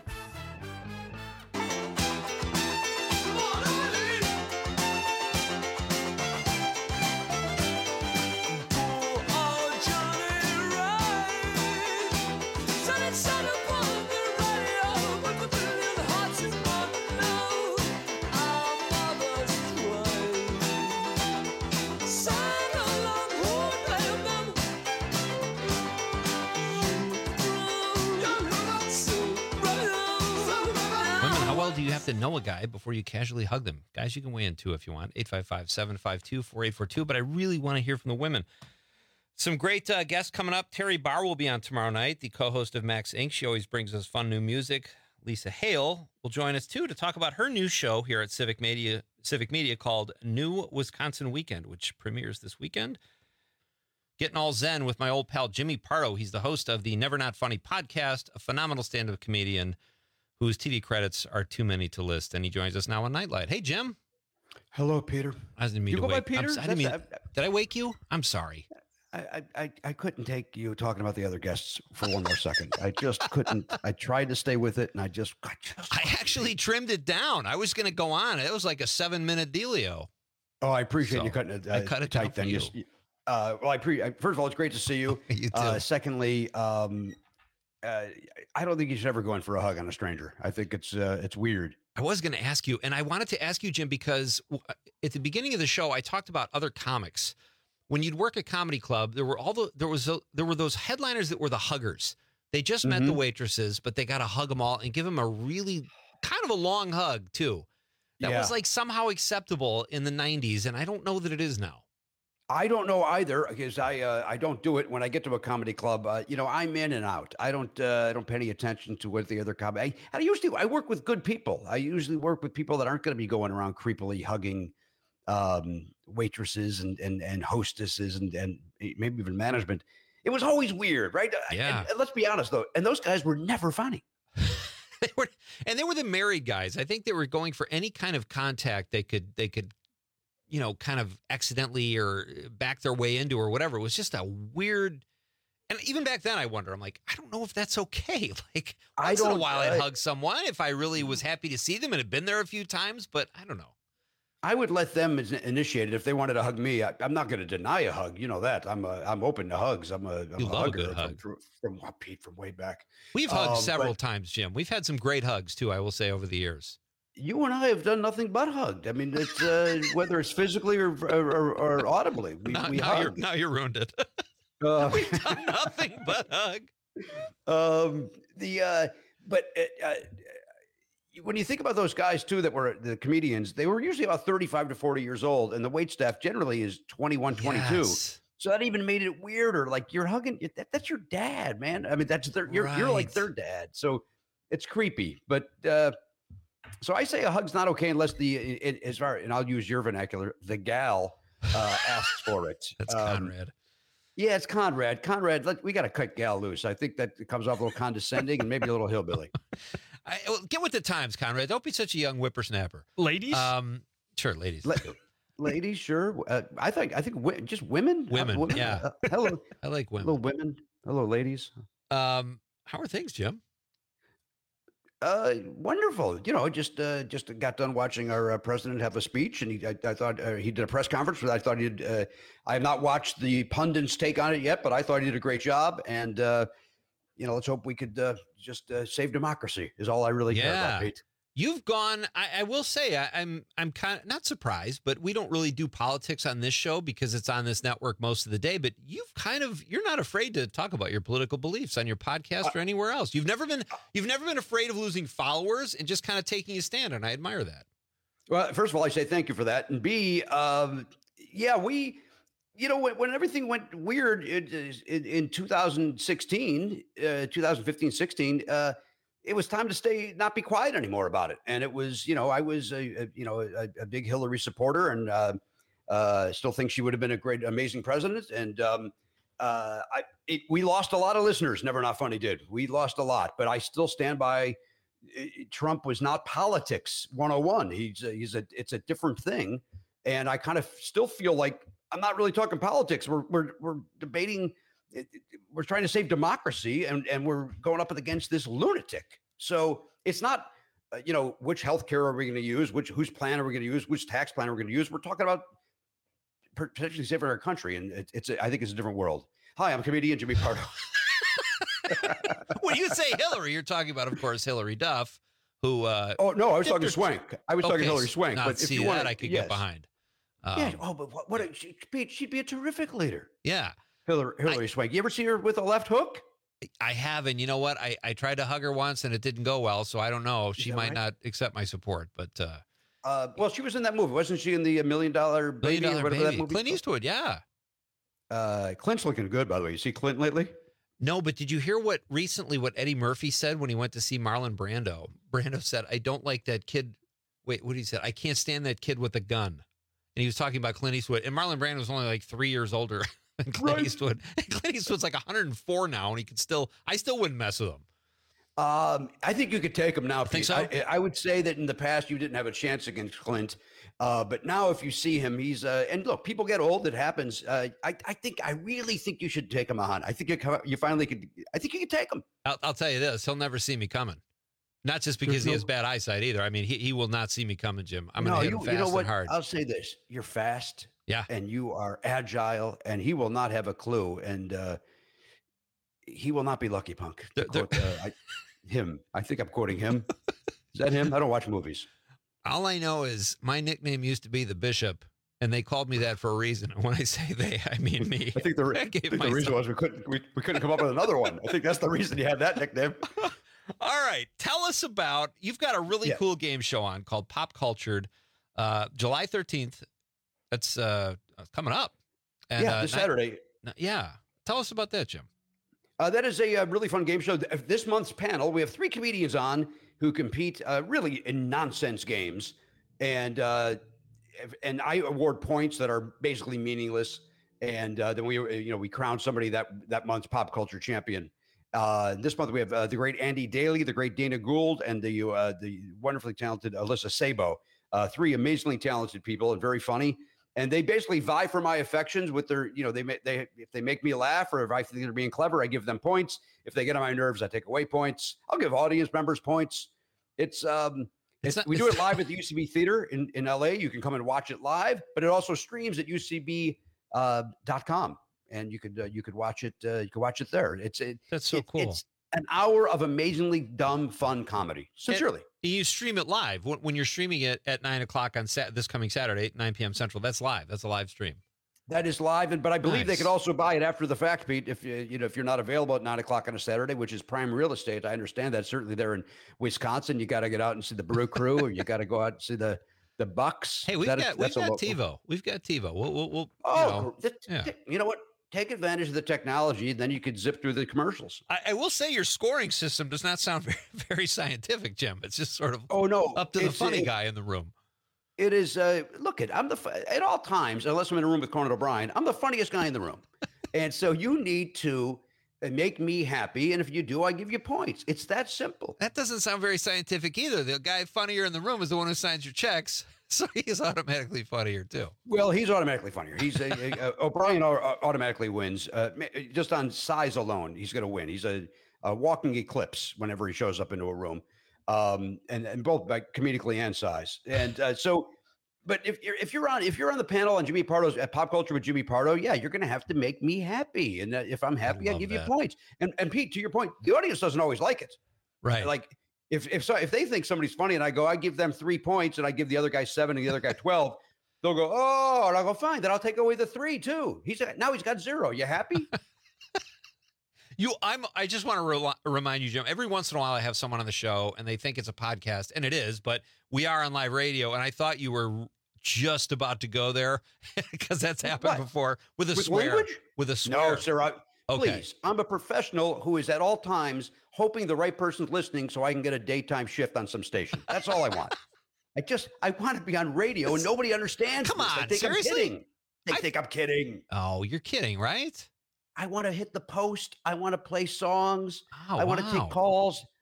Do you have to know a guy before you casually hug them? Guys, you can weigh in too if you want. eight five five, seven five two, four eight four two. But I really want to hear from the women. Some great uh, guests coming up. Terry Barr will be on tomorrow night, the co-host of Max Incorporated. She always brings us fun new music. Lisa Hale will join us too to talk about her new show here at Civic Media, Civic Media called New Wisconsin Weekend, which premieres this weekend. Getting all zen with my old pal Jimmy Pardo. He's the host of the Never Not Funny podcast, a phenomenal stand-up comedian whose T V credits are too many to list, and he joins us now on Nightlight. Hey, Jim. Hello, Peter. I didn't mean you to go wake. by Peter? I'm, I didn't mean, did I wake you? I'm sorry. I, I I couldn't take you talking about the other guests for one more second. I just couldn't. I tried to stay with it, and I just. I, just I actually trimmed it down. I was going to go on. It was like a seven-minute dealio. Oh, I appreciate So, you cutting it. Uh, I cut it tight down for then. you. Just, uh, well, I pre. I, first of all, it's great to see you. You too. Uh, secondly, um, uh, I don't think you should ever go in for a hug on a stranger. I think it's uh, it's weird. I was going to ask you, and I wanted to ask you, Jim, because at the beginning of the show, I talked about other comics. When you'd work at comedy club, there were all the there was a, there were those headliners that were the huggers. They just met Mm-hmm. the waitresses, but they got to hug them all and give them a really kind of a long hug too. That Yeah. was like somehow acceptable in the nineties, and I don't know that it is now. I don't know either because I uh, I don't do it when I get to a comedy club. Uh, you know, I'm in and out. I don't uh, I don't pay any attention to what the other comedy. I, I usually I work with good people. I usually work with people that aren't going to be going around creepily hugging um, waitresses and and and hostesses and and maybe even management. It was always weird, right? Yeah. And, and let's be honest though, and those guys were never funny. They were, and they were the married guys. I think they were going for any kind of contact they could they could. you know, kind of accidentally or back their way into or whatever. It was just a weird, and even back then I wonder, I'm like, I don't know if that's okay. Like I once in a don't- while I'd I- hug someone if I really was happy to see them and had been there a few times, but I don't know. I would let them in- initiate it if they wanted to hug me. I, I'm not going to deny a hug. You know that. I'm a, I'm open to hugs. I'm a, I'm You a love a hugger good from, hug. From, from, oh, Pete from way back. We've hugged Um, several but times, Jim. We've had some great hugs too, I will say, over the years. You and I have done nothing but hugged. I mean, it's uh, whether it's physically or or, or, or audibly. We, Now, we now, you're, hug. now you're ruined it. Uh, We've done nothing but hug. um, the uh, but uh, uh, when you think about those guys too that were the comedians, they were usually about thirty-five to forty years old, and the wait staff generally is twenty-one, twenty-two. Yes. So that even made it weirder. Like you're hugging, that, that's your dad, man. I mean, that's their, you're you're like Right. their dad. So it's creepy. But uh, so I say a hug's not okay unless the it, as far and I'll use your vernacular, the gal uh, asks for it. That's Um, Conrad. Yeah, it's Conrad. Conrad, let, we got to cut gal loose. I think that it comes off a little condescending and maybe a little hillbilly. I, well, get with the times, Conrad. Don't be such a young whippersnapper. Ladies? Um, sure, ladies. La- ladies, sure. Uh, I think I think wi- just women. Uh, Women, yeah. Uh, hello, I like hello, women. women. Hello, ladies. Um, how are things, Jim? Uh, wonderful. You know, just uh, just got done watching our uh, president have a speech, and he I, I thought uh, he did a press conference. But I thought he'd. Uh, I have not watched the pundits take on it yet, but I thought he did a great job. And uh, you know, let's hope we could uh, just uh, save democracy. Is all I really care Yeah. about, Pete. You've gone. I, I will say, I, I'm I'm kind of not surprised, but we don't really do politics on this show because it's on this network most of the day. But you've kind of you're not afraid to talk about your political beliefs on your podcast or anywhere else. You've never been you've never been afraid of losing followers and just kind of taking a stand, and I admire that. Well, first of all, I say thank you for that, and B, um, yeah, we, you know, when, when everything went weird in, in, in two thousand sixteen, uh, two thousand fifteen, sixteen, uh, it was time to stay, not be quiet anymore about it. And it was, you know, I was, a, a you know, a, a big Hillary supporter, and uh, uh, still think she would have been a great, amazing president. And um, uh, I, it, we lost a lot of listeners. Never Not Funny did. We lost a lot, but I still stand by Trump was not politics one oh one. He's a, he's a it's a different thing, and I kind of still feel like I'm not really talking politics. We're we're we're debating. We're trying to save democracy, and and we're going up against this lunatic. So it's not, uh, you know, which healthcare are we going to use? Which whose plan are we going to use? Which tax plan are we going to use? We're talking about potentially saving our country, and it, it's a, I think it's a different world. Hi, I'm comedian Jimmy Pardo. When you say Hillary, you're talking about, of course, Hillary Duff, who. Uh, oh no, I was talking Swank. I was okay, talking Hillary Swank. Now, But see if you that, want, I could yes. get behind. Um, yeah. Oh, but what? what a, she, she'd be a terrific leader. Yeah. Hillary, Hillary I, Swank. You ever see her with a left hook? I have, and you know what? I, I tried to hug her once, and it didn't go well. So I don't know. She might right? not accept my support, but. Uh, Uh, well, she was in that movie, wasn't she? In the Million Dollar Baby, Million Dollar or whatever Baby. that movie. Clint Eastwood, yeah. Uh, Clint's looking good, by the way. You see Clint lately? No, but did you hear what recently what Eddie Murphy said when he went to see Marlon Brando? Brando said, "I don't like that kid." Wait, what did he say? I can't stand that kid with a gun. And he was talking about Clint Eastwood, and Marlon Brando was only like three years older than Clint Right. Eastwood. And Clint Eastwood's like one hundred four now, and he could still. I still wouldn't mess with him. Um, I think you could take him now. Think Pete. so? I, I would say that in the past you didn't have a chance against Clint, uh, but now if you see him, he's uh, and look, people get old. It happens. Uh, I, I think I really think you should take him on. I think you, co- you finally could. I think you could take him. I'll, I'll tell you this: he'll never see me coming. Not just because There's he no- has bad eyesight either. I mean, he, he will not see me coming, Jim. I'm going no, to hit you, him fast you know what? and hard. I'll say this: you're fast, yeah, and you are agile, and he will not have a clue, and uh, he will not be Lucky Punk. To quote, uh, I, him, I think I'm quoting him. Is that him? I don't watch movies. All I know is my nickname used to be the Bishop, and they called me that for a reason. And when I say they, I mean me. I think the, I I gave think the myself- reason was we couldn't we, we couldn't come up with another one. I think that's the reason you had that nickname. All right, tell us about. You've got a really Yeah. cool game show on called Pop Cultured, uh, July thirteenth. That's uh, coming up. And, yeah, uh, this ni- Saturday. n- yeah, tell us about that, Jim. Uh, that is a, uh really fun game show. Th- This month's panel, we have three comedians on who compete uh, really in nonsense games, and uh, if- and I award points that are basically meaningless, and uh, then we uh, you know we crown somebody that that month's pop culture champion. Uh, this month we have uh, the great Andy Daly, the great Dana Gould, and the uh, the wonderfully talented Alyssa Sabo. Uh, three amazingly talented people and very funny. And they basically vie for my affections with their, you know, they ma- they if they make me laugh or if I think they're being clever, I give them points. If they get on my nerves, I take away points. I'll give audience members points. It's um, It's it's, not- we do it's- it live at the U C B Theater in, in L A. You can come and watch it live, but it also streams at U C B uh, dot com, and you could uh, you could watch it uh, you could watch it there. It's it, That's so it- cool. It's an hour of amazingly dumb, fun comedy. Sincerely. And you stream it live when, when you're streaming it at nine o'clock on Sat this coming Saturday, nine p.m. Central. That's live. That's a live stream. That is live, and but I believe they Nice. could also buy it after the fact, Pete. If you you know if you're not available at nine o'clock on a Saturday, which is prime real estate, I understand that. Certainly there in Wisconsin, you got to get out and see the Brew Crew, or you got to go out and see the the Bucks. Hey, we've That is- got we've that's a got local- TiVo. We've got TiVo. We'll we'll, we'll Oh, you know, th- yeah. th- you know what? Take advantage of the technology, then you could zip through the commercials. I, I will say your scoring system does not sound very, very scientific, Jim. It's just sort of Oh no, up to the it's- funny it- guy in the room. It is. Uh, look, it. I'm the fu- at all times, unless I'm in a room with Conan O'Brien, I'm the funniest guy in the room, and so you need to uh, make me happy. And if you do, I give you points. It's that simple. That doesn't sound very scientific either. The guy funnier in the room is the one who signs your checks, so he's automatically funnier too. Well, he's automatically funnier. He's a, a, a- O'Brien au- au- automatically wins uh, ma- just on size alone. He's going to win. He's a, a walking eclipse whenever he shows up into a room, um, and and both by comedically and size. And uh, so, but if you're if you're on if you're on the panel on Jimmy Pardo's at Pop Culture with Jimmy Pardo, yeah, you're going to have to make me happy. And uh, if I'm happy, I love give that. you points. And and Pete, to your point, the audience doesn't always like it. Right. Like if if so if they think somebody's funny and I go, I give them three points and I give the other guy seven and the other guy twelve, they'll go, oh, and I'll go, fine, then I'll take away the three too. He's now he's got zero. You happy? You, I'm. I just want to re- remind you, Jim. Every once in a while, I have someone on the show, and they think it's a podcast, and it is. But we are on live radio, and I thought you were just about to go there because that's happened What? before with a With swear. language? With a swear. No, sir. I, Okay. Please, I'm a professional who is at all times hoping the right person's listening so I can get a daytime shift on some station. That's all I want. I just I want to be on radio and nobody understands. Come this. They on, think seriously? I'm kidding. They think I'm kidding. Oh, you're kidding, right? I want to hit the post. I want to play songs. Oh, I want to wow. take calls.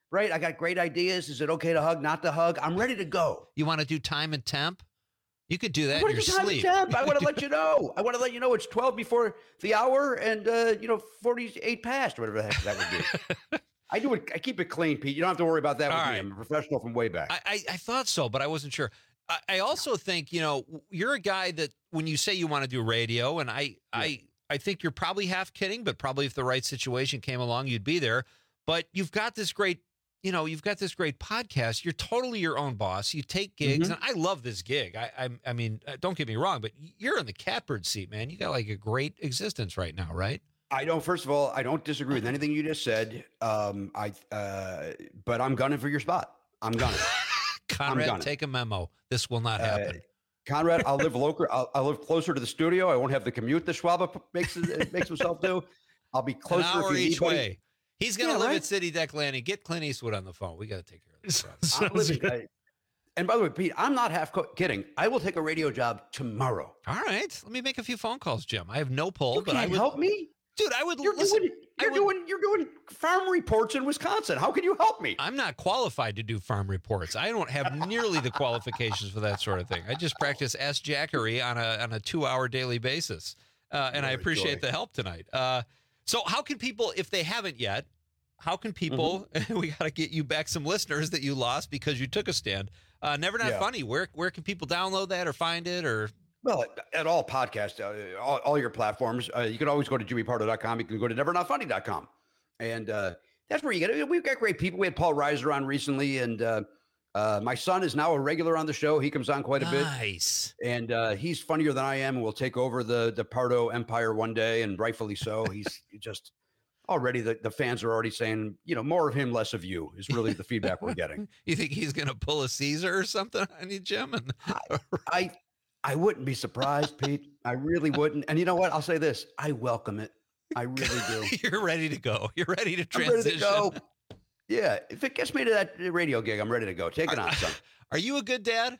right? I got great ideas. Is it okay to hug, not to hug? I'm ready to go. You want to do time and temp? You could do that I in want your to do time sleep. and temp. I want to let you know. I want to let you know it's twelve before the hour and, uh, you know, forty-eight past or whatever the heck that would be. I do it. I keep it clean, Pete. You don't have to worry about that All with right. me. I'm a professional from way back. I, I, I thought so, but I wasn't sure. I, I also think, you know, you're a guy that when you say you want to do radio, and I, yeah. I, I think you're probably half kidding, but probably if the right situation came along, you'd be there. But you've got this great, you know, you've got this great podcast. You're totally your own boss. You take gigs, Mm-hmm. and I love this gig. I, I, I mean, uh, don't get me wrong, but you're in the catbird seat, man. You got like a great existence right now, right? I don't. First of all, I don't disagree with anything you just said. Um, I, uh, but I'm gunning for your spot. I'm gunning. Conrad, gunning. take a memo. This will not happen. Uh, Conrad, I'll live local. I'll, I'll live closer to the studio. I won't have the commute that Schwab makes makes himself do. I'll be closer. An hour if you each need me. way. He's going to Yeah, live right? at City Deck Landing. Get Clint Eastwood on the phone. We got to take care of this. I'm living, I, and by the way, Pete, I'm not half co- kidding. I will take a radio job tomorrow. All right, let me make a few phone calls, Jim. I have no pull, You but I can't would help me, dude. I would You're listen. doing. You're I would, doing. You're doing farm reports in Wisconsin. How can you help me? I'm not qualified to do farm reports. I don't have nearly the qualifications for that sort of thing. I just practice Ask Jackery on a on a two hour daily basis, uh, and I appreciate joy. the help tonight. Uh, so, how can people, if they haven't yet? How can people, Mm-hmm. we got to get you back some listeners that you lost because you took a stand. Uh, Never Not Yeah. Funny. Where where can people download that or find it or? Well, at, at all podcasts, uh, all, all your platforms, uh, you can always go to jimmy pardo dot com. You can go to never not funny dot com. And uh, that's where you get it. We've got great people. We had Paul Reiser on recently, and uh, uh, my son is now a regular on the show. He comes on quite a bit. Nice. And uh, he's funnier than I am, and will take over the, the Pardo empire one day, and rightfully so. He's just already, the, the fans are already saying, you know, more of him, less of you is really the feedback we're getting. You think he's going to pull a Caesar or something on you, Jim? And I, I I wouldn't be surprised, Pete. I really wouldn't. And you know what? I'll say this. I welcome it. I really do. You're ready to go. You're ready to I'm transition. ready to go. Yeah. If it gets me to that radio gig, I'm ready to go. Take it on, son. Are you a good dad?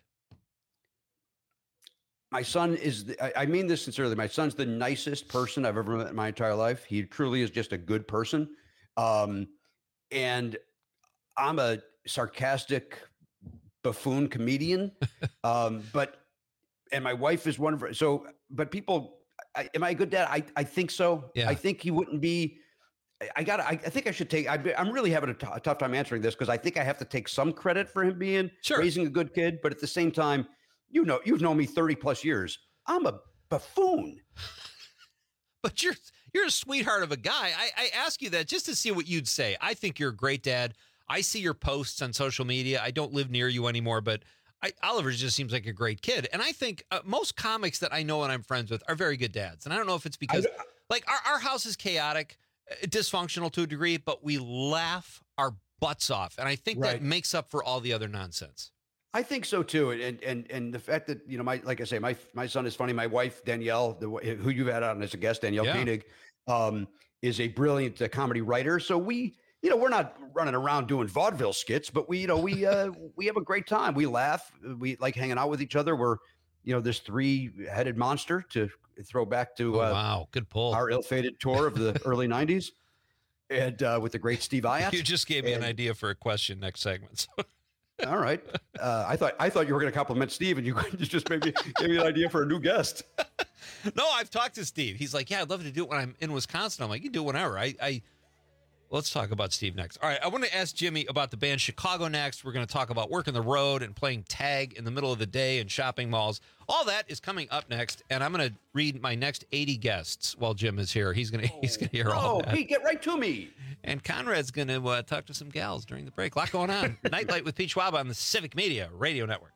My son is, the, I, I mean this sincerely. My son's the nicest person I've ever met in my entire life. He truly is just a good person. Um, and I'm a sarcastic buffoon comedian. um, but, and my wife is one of her. So, but people, I, am I a good dad? I, I think so. Yeah. I think he wouldn't be. I- I got. I, I think I should take. I, I'm really having a, t- a tough time answering this because I think I have to take some credit for him being Sure. raising a good kid. But at the same time, you know, you've known me thirty plus years. I'm a buffoon. But you're you're a sweetheart of a guy. I, I ask you that just to see what you'd say. I think you're a great dad. I see your posts on social media. I don't live near you anymore, but I, Oliver just seems like a great kid. And I think uh, most comics that I know and I'm friends with are very good dads. And I don't know if it's because, like, our, our house is chaotic, uh, dysfunctional to a degree, but we laugh our butts off. And I think that Right. makes up for all the other nonsense. I think so too, and and and the fact that you know, my like I say, my my son is funny. My wife Danielle, the, who you've had on as a guest, Danielle Yeah. Koenig, um, is a brilliant uh, comedy writer. So we, you know, we're not running around doing vaudeville skits, but we, you know, we uh, we have a great time. We laugh. We like hanging out with each other. We're, you know, this three-headed monster to throw back to Oh, uh, wow, good pull. our ill-fated tour of the early nineties, and uh, with the great Steve Iott. You just gave me an And- idea for a question next segment. So. All right. Uh, I thought I thought you were going to compliment Steve, and you just maybe gave me an idea for a new guest. No, I've talked to Steve. He's like, yeah, I'd love to do it when I'm in Wisconsin. I'm like, you do it whenever. I, I, let's talk about Steve next. All right, I want to ask Jimmy about the band Chicago next. We're going to talk about working the road and playing tag in the middle of the day in shopping malls. All that is coming up next, and I'm going to read my next eighty guests while Jim is here. He's going to he's going to hear all Oh, that. Pete, get right to me. And Conrad's going to uh, talk to some gals during the break. A lot going on. Nightlight with Pete Schwab on the Civic Media Radio Network.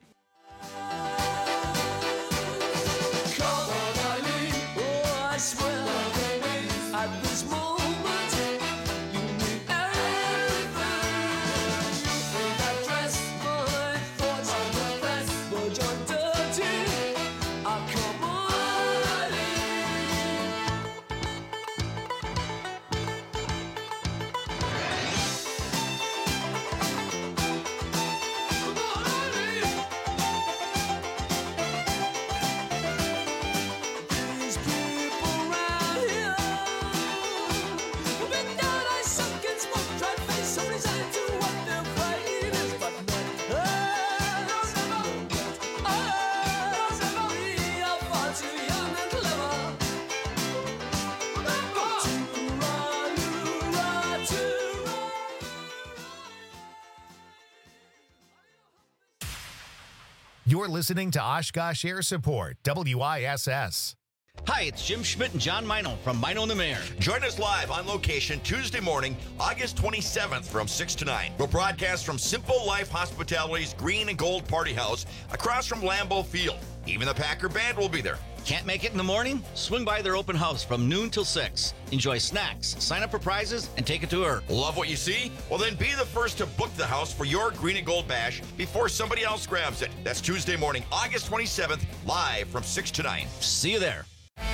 You're listening to Oshkosh Air Support, W I S S. Hi, it's Jim Schmidt and John Mino from Mino the Mayor. Join us live on location Tuesday morning, August twenty-seventh from six to nine. We'll broadcast from Simple Life Hospitality's Green and Gold Party House across from Lambeau Field. Even the Packer Band will be there. Can't make it in the morning? Swing by their open house from noon till six. Enjoy snacks, sign up for prizes, and take a tour. Love what you see? Well, then be the first to book the house for your Green and Gold Bash before somebody else grabs it. That's Tuesday morning, August twenty-seventh, live from six to nine. See you there.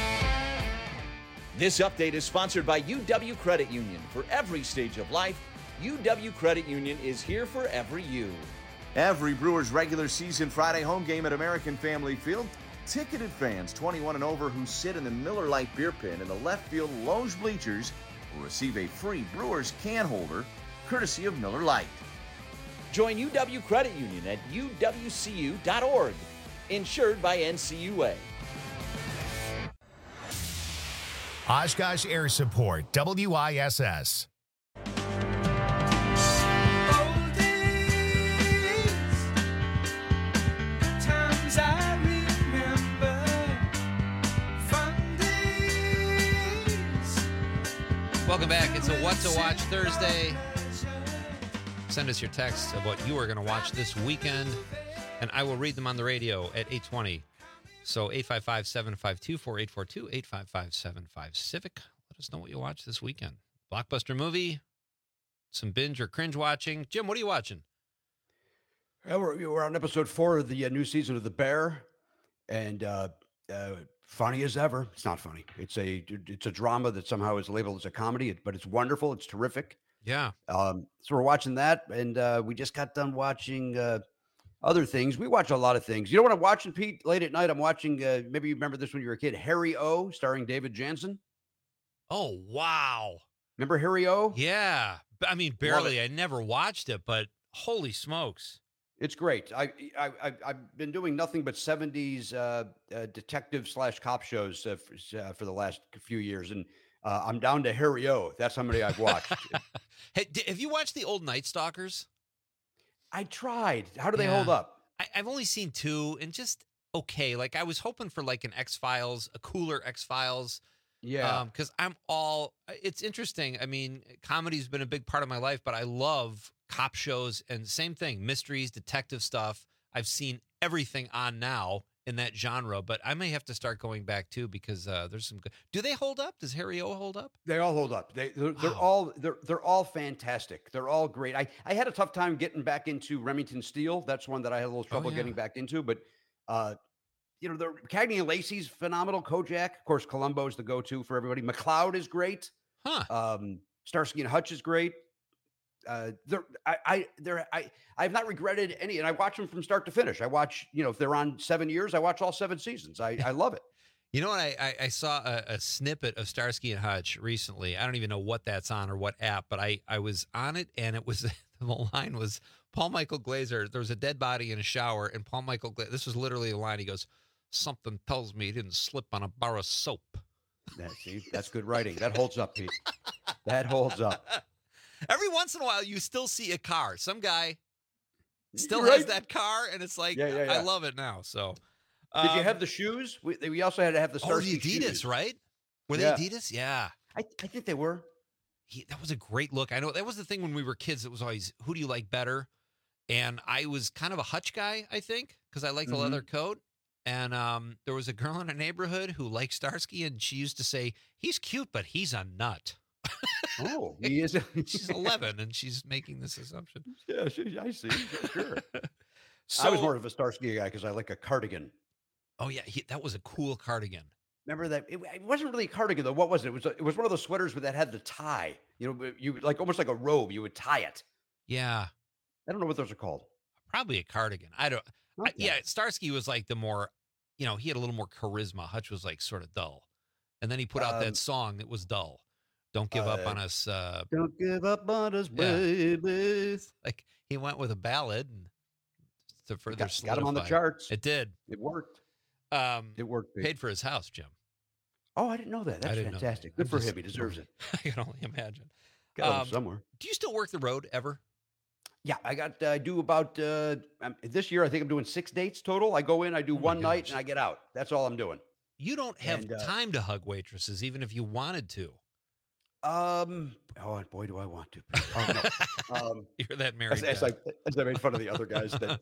This update is sponsored by U W Credit Union. For every stage of life, U W Credit Union is here for every you. Every Brewers regular season Friday home game at American Family Field, ticketed fans twenty-one and over who sit in the Miller Lite beer pen in the left field lounge bleachers will receive a free Brewers can holder courtesy of Miller Lite. Join U W Credit Union at U W C U dot org. Insured by N C U A. Oshkosh Air Support, W I S S. Welcome back. It's a What to Watch Thursday. Send us your texts of what you are going to watch this weekend, and I will read them on the radio at eight twenty. So eight five five, seven five two, four eight four two, eight five five, seven five Civic. Let us know what you watch this weekend. Blockbuster movie, some binge or cringe watching. Jim, what are you watching? Yeah, we're, we're on episode four of the uh, new season of The Bear, and uh, uh, funny as ever. It's not funny. It's a it's a drama that somehow is labeled as a comedy, but it's wonderful. It's terrific. Yeah. Um, so we're watching that, and uh, we just got done watching uh, other things. We watch a lot of things. You know what I'm watching, Pete? Late at night, I'm watching, uh, maybe you remember this when you were a kid, Harry O, starring David Jansen. Oh, wow. Remember Harry O? Yeah. I mean, barely. I never watched it, but holy smokes. It's great. I, I, I, I've been doing nothing but seventies uh, uh, detective slash cop shows uh, for, uh, for the last few years, and uh, I'm down to Harry O. That's how many I've watched. Hey, d- have you watched the old Night Stalkers? I tried. How do they Yeah. hold up? I, I've only seen two, and just okay. Like, I was hoping for like an X-Files, a cooler X-Files. Yeah. Because I'm all, it's interesting. I mean, comedy's been a big part of my life, but I love cop shows and same thing, mysteries, detective stuff. I've seen everything on now in that genre, but I may have to start going back too because uh, there's some good. Do they hold up? Does Harry O hold up? They all hold up. They they're, they're Wow. all they're they're all fantastic. They're all great. I I had a tough time getting back into Remington Steele. That's one that I had a little trouble yeah. getting back into, but uh you know, the Cagney and Lacey's phenomenal. Kojak, of course, Columbo is the go-to for everybody. McLeod is great. Huh. Um, Starsky and Hutch is great. Uh, they're, I, I, they're, I, I've not regretted any, and I watch them from start to finish. I watch, you know, if they're on seven years, I watch all seven seasons. I, I love it. You know what? I, I, I saw a, a snippet of Starsky and Hutch recently. I don't even know what that's on or what app, but I, I was on it, and it was the line was Paul Michael Glazer. There was a dead body in a shower, and Paul Michael Glazer, this was literally the line. He goes, "Something tells me he didn't slip on a bar of soap." That, see, that's good writing. That holds up, Pete. That holds up. Every once in a while, you still see a car. Some guy still Right. has that car, and it's like, Yeah, yeah, yeah. I love it now. So, Did you um, have the shoes? We, we also had to have the oh, Starsky the Adidas, shoes. right? Were Yeah. they Adidas? Yeah. I, I think they were. He, that was a great look. I know that was the thing when we were kids. It was always, who do you like better? And I was kind of a Hutch guy, I think, because I liked the Mhm. leather coat. And um, there was a girl in our neighborhood who liked Starsky, and she used to say, "He's cute, but he's a nut." Oh, he is. She's eleven, and she's making this assumption. Yeah, she, I see. Sure. So, I was more of a Starsky guy because I like a cardigan. oh yeah, he, that was a cool cardigan. Remember that? It, it wasn't really a cardigan though. What was it? It was a, it was one of those sweaters that had the tie. You know, you like almost like a robe. You would tie it. Yeah, I don't know what those are called. probably a cardigan. I don't. I, Okay. yeah, Starsky was like the more, you know, he had a little more charisma. Hutch was like sort of dull, and then he put out Um, that song that was dull. Don't give up uh, on us. Uh, Don't give up on us, Yeah. baby. like he went with a ballad and to further Got, got him on the solidify. charts. It did. It worked. Um, It worked. Pete. paid for his house, Jim. Oh, I didn't know that. I That's didn't know that. fantastic. I'm Good for just- him. He deserves it. I can only imagine. Got him Um, somewhere. Do you still work the road ever? Yeah, I got. Uh, I do about uh, um, this year. I think I'm doing six dates total. I go in, I do Oh my one night, gosh. and I get out. That's all I'm doing. You don't have And, uh, time to hug waitresses, even if you wanted to. Um. Oh boy, do I want to. Oh, no. Um, You're that married as, as guy. I as I made fun of the other guys. That,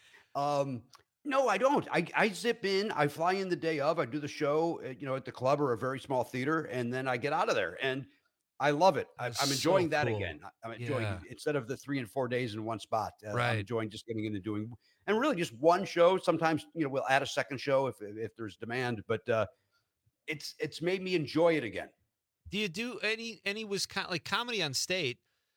um. No, I don't. I I zip in. I fly in the day of. I do the show, uh, you know, at the club or a very small theater, and then I get out of there. And I love it. I, I'm That's enjoying so that cool. again. I- I'm enjoying Yeah. instead of the three and four days in one spot. Uh, Right. I'm enjoying just getting into doing and really just one show. Sometimes you know we'll add a second show if if, if there's demand, but uh, it's it's made me enjoy it again. Do you do any any Wisconsin like comedy on state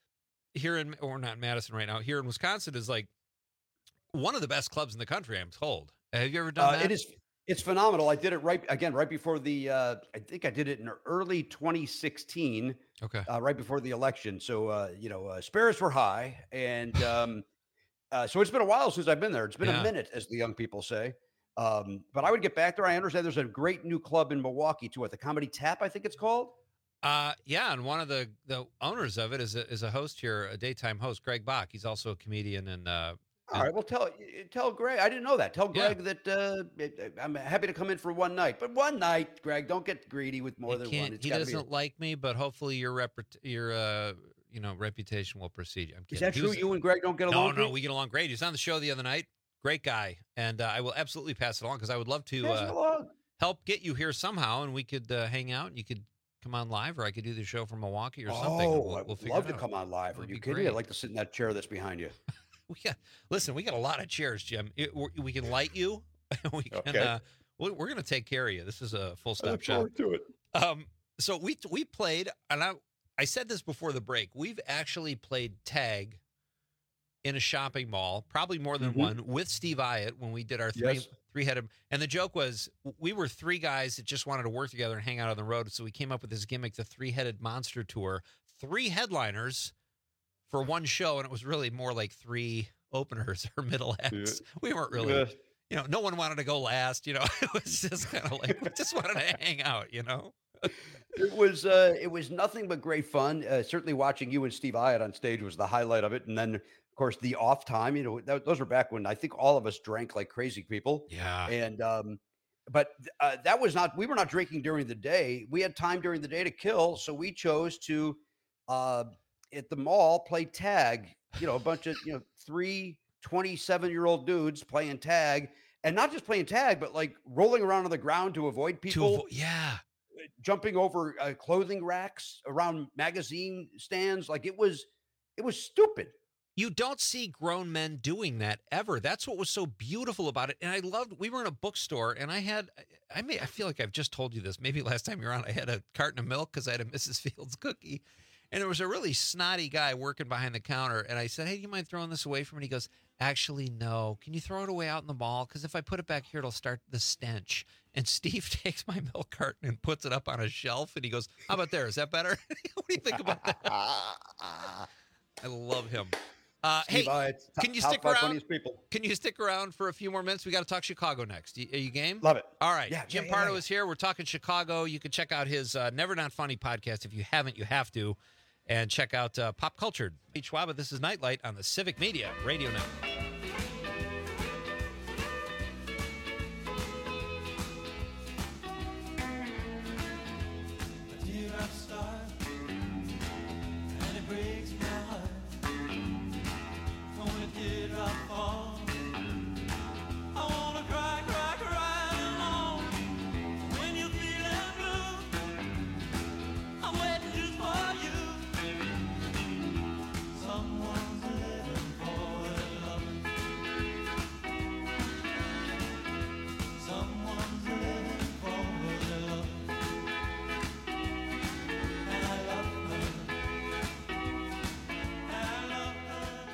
here in or not in Madison right now? Here in Wisconsin is like one of the best clubs in the country. I'm told. Have you ever done Uh, that? it is it's phenomenal. I did it right again right before the. Uh, I think I did it in early twenty sixteen. Okay. Uh, right before the election. So uh, you know, uh, spirits were high, and um, uh, so it's been a while since I've been there. It's been Yeah. a minute, as the young people say. Um, but I would get back there. I understand there's a great new club in Milwaukee too, at the Comedy Tap, I think it's called. Uh, yeah, and one of the the owners of it is a, is a host here, a daytime host, Greg Bach. He's also a comedian and uh, All right. Well, tell tell Greg. I didn't know that. Tell Yeah. Greg that uh, it- it- I'm happy to come in for one night, but one night, Greg. Don't get greedy with more he than can't- one. It's he gotta be a- doesn't like me, but hopefully your rep your uh you know reputation will precede you. I'm Is kidding. that He true? was- You and Greg don't get No, along? no, Pete? we get along great. He was on the show the other night. Great guy, and uh, I will absolutely pass it along because I would love to Pass it uh, along. help get you here somehow, and we could uh, hang out. And you could come on live, or I could do the show from Milwaukee or something. and Oh, we'll, I we'll would figure love it to out. come on live. Are That'd you be kidding me? great. I'd like to sit in that chair that's behind you. We got listen. We got a lot of chairs, Jim. It, we we can light you. we can. Okay. Uh, we, we're going to take care of you. This is a full I stop look shop. forward to it. Um, so we we played, and I I said this before the break. We've actually played tag in a shopping mall, probably more than Mhm. one, with Steve Iott when we did our three Yes. three headed. And the joke was we were three guys that just wanted to work together and hang out on the road. So we came up with this gimmick, the three headed monster tour, three headliners for one show, and it was really more like three openers or middle acts. We weren't really. Yeah. You know, no one wanted to go last. You know, it was just kind of like we just wanted to hang out. You know. It was uh, it was nothing but great fun. Uh, certainly, watching you and Steve Iott on stage was the highlight of it. And then, of course, the off time. You know, that, those were back when I think all of us drank like crazy people. Yeah. And um, but uh, that was not. We were not drinking during the day. We had time during the day to kill, so we chose to uh, at the mall play tag. You know, a bunch of you know three twenty-seven-year-old dudes playing tag, and not just playing tag, but like rolling around on the ground to avoid people. avo- yeah. Jumping over uh, clothing racks around magazine stands. Like it was, it was stupid. You don't see grown men doing that ever. That's what was so beautiful about it. And I loved, we were in a bookstore and I had, I may, I feel like I've just told you this. Maybe last time you were on, I had a carton of milk because I had a Missus Fields cookie. And there was a really snotty guy working behind the counter. And I said, hey, do you mind throwing this away from me? He goes, actually, no. Can you throw it away out in the mall? Because if I put it back here, it'll start the stench. And Steve takes my milk carton and puts it up on a shelf. And he goes, how about there? Is that better? What do you think about that? I love him. Uh, Steve hey, Iott, top- can you top stick five around? funniest people. Can you stick around for a few more minutes? We got to talk Chicago next. Y- Are you game? Love it. All right. Yeah, Jim yeah, yeah, Pardo yeah. is here. We're talking Chicago. You can check out his uh, Never Not Funny podcast. If you haven't, you have to. And check out uh, Pop Cultured. Pete Schwaba, this is Nightlight on the Civic Media Radio Network. Dear, I'm starved, and it breaks my heart. When a teardrop falls, I wanna cry, cry, cry alone. When you're feeling blue, I'm waiting just for you. Someone's living for their love. Someone's living for their love. And I love her. I love her.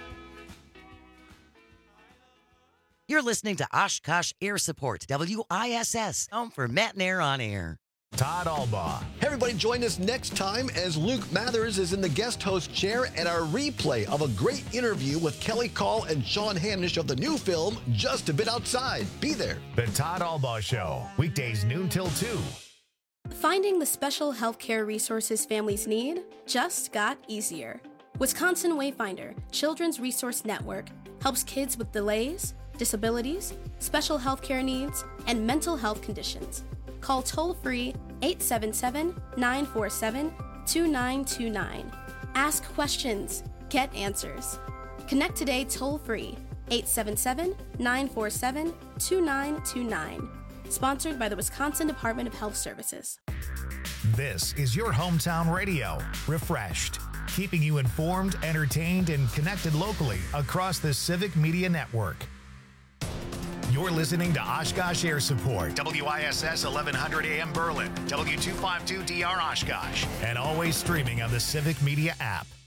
You're listening to Oshkosh Air Support, W I S S, home for Matt and Air on Air. Todd Albaugh. Hey, everybody, join us next time as Luke Mathers is in the guest host chair at our replay of a great interview with Kelly Call and Sean Hamnish of the new film, Just a Bit Outside. Be there. The Todd Albaugh Show, weekdays noon till two. Finding the special healthcare resources families need just got easier. Wisconsin Wayfinder Children's Resource Network helps kids with delays, disabilities, special health care needs, and mental health conditions. Call toll-free eight seven seven, nine four seven, two nine two nine. Ask questions. Get answers. Connect today toll-free eight seven seven, nine four seven, two nine two nine. Sponsored by the Wisconsin Department of Health Services. This is your hometown radio, Refreshed, keeping you informed, entertained, and connected locally across the Civic Media Network. You're listening to Oshkosh Air Support, W I S S eleven hundred A M Berlin, W two fifty-two D R Oshkosh, and always streaming on the Civic Media app.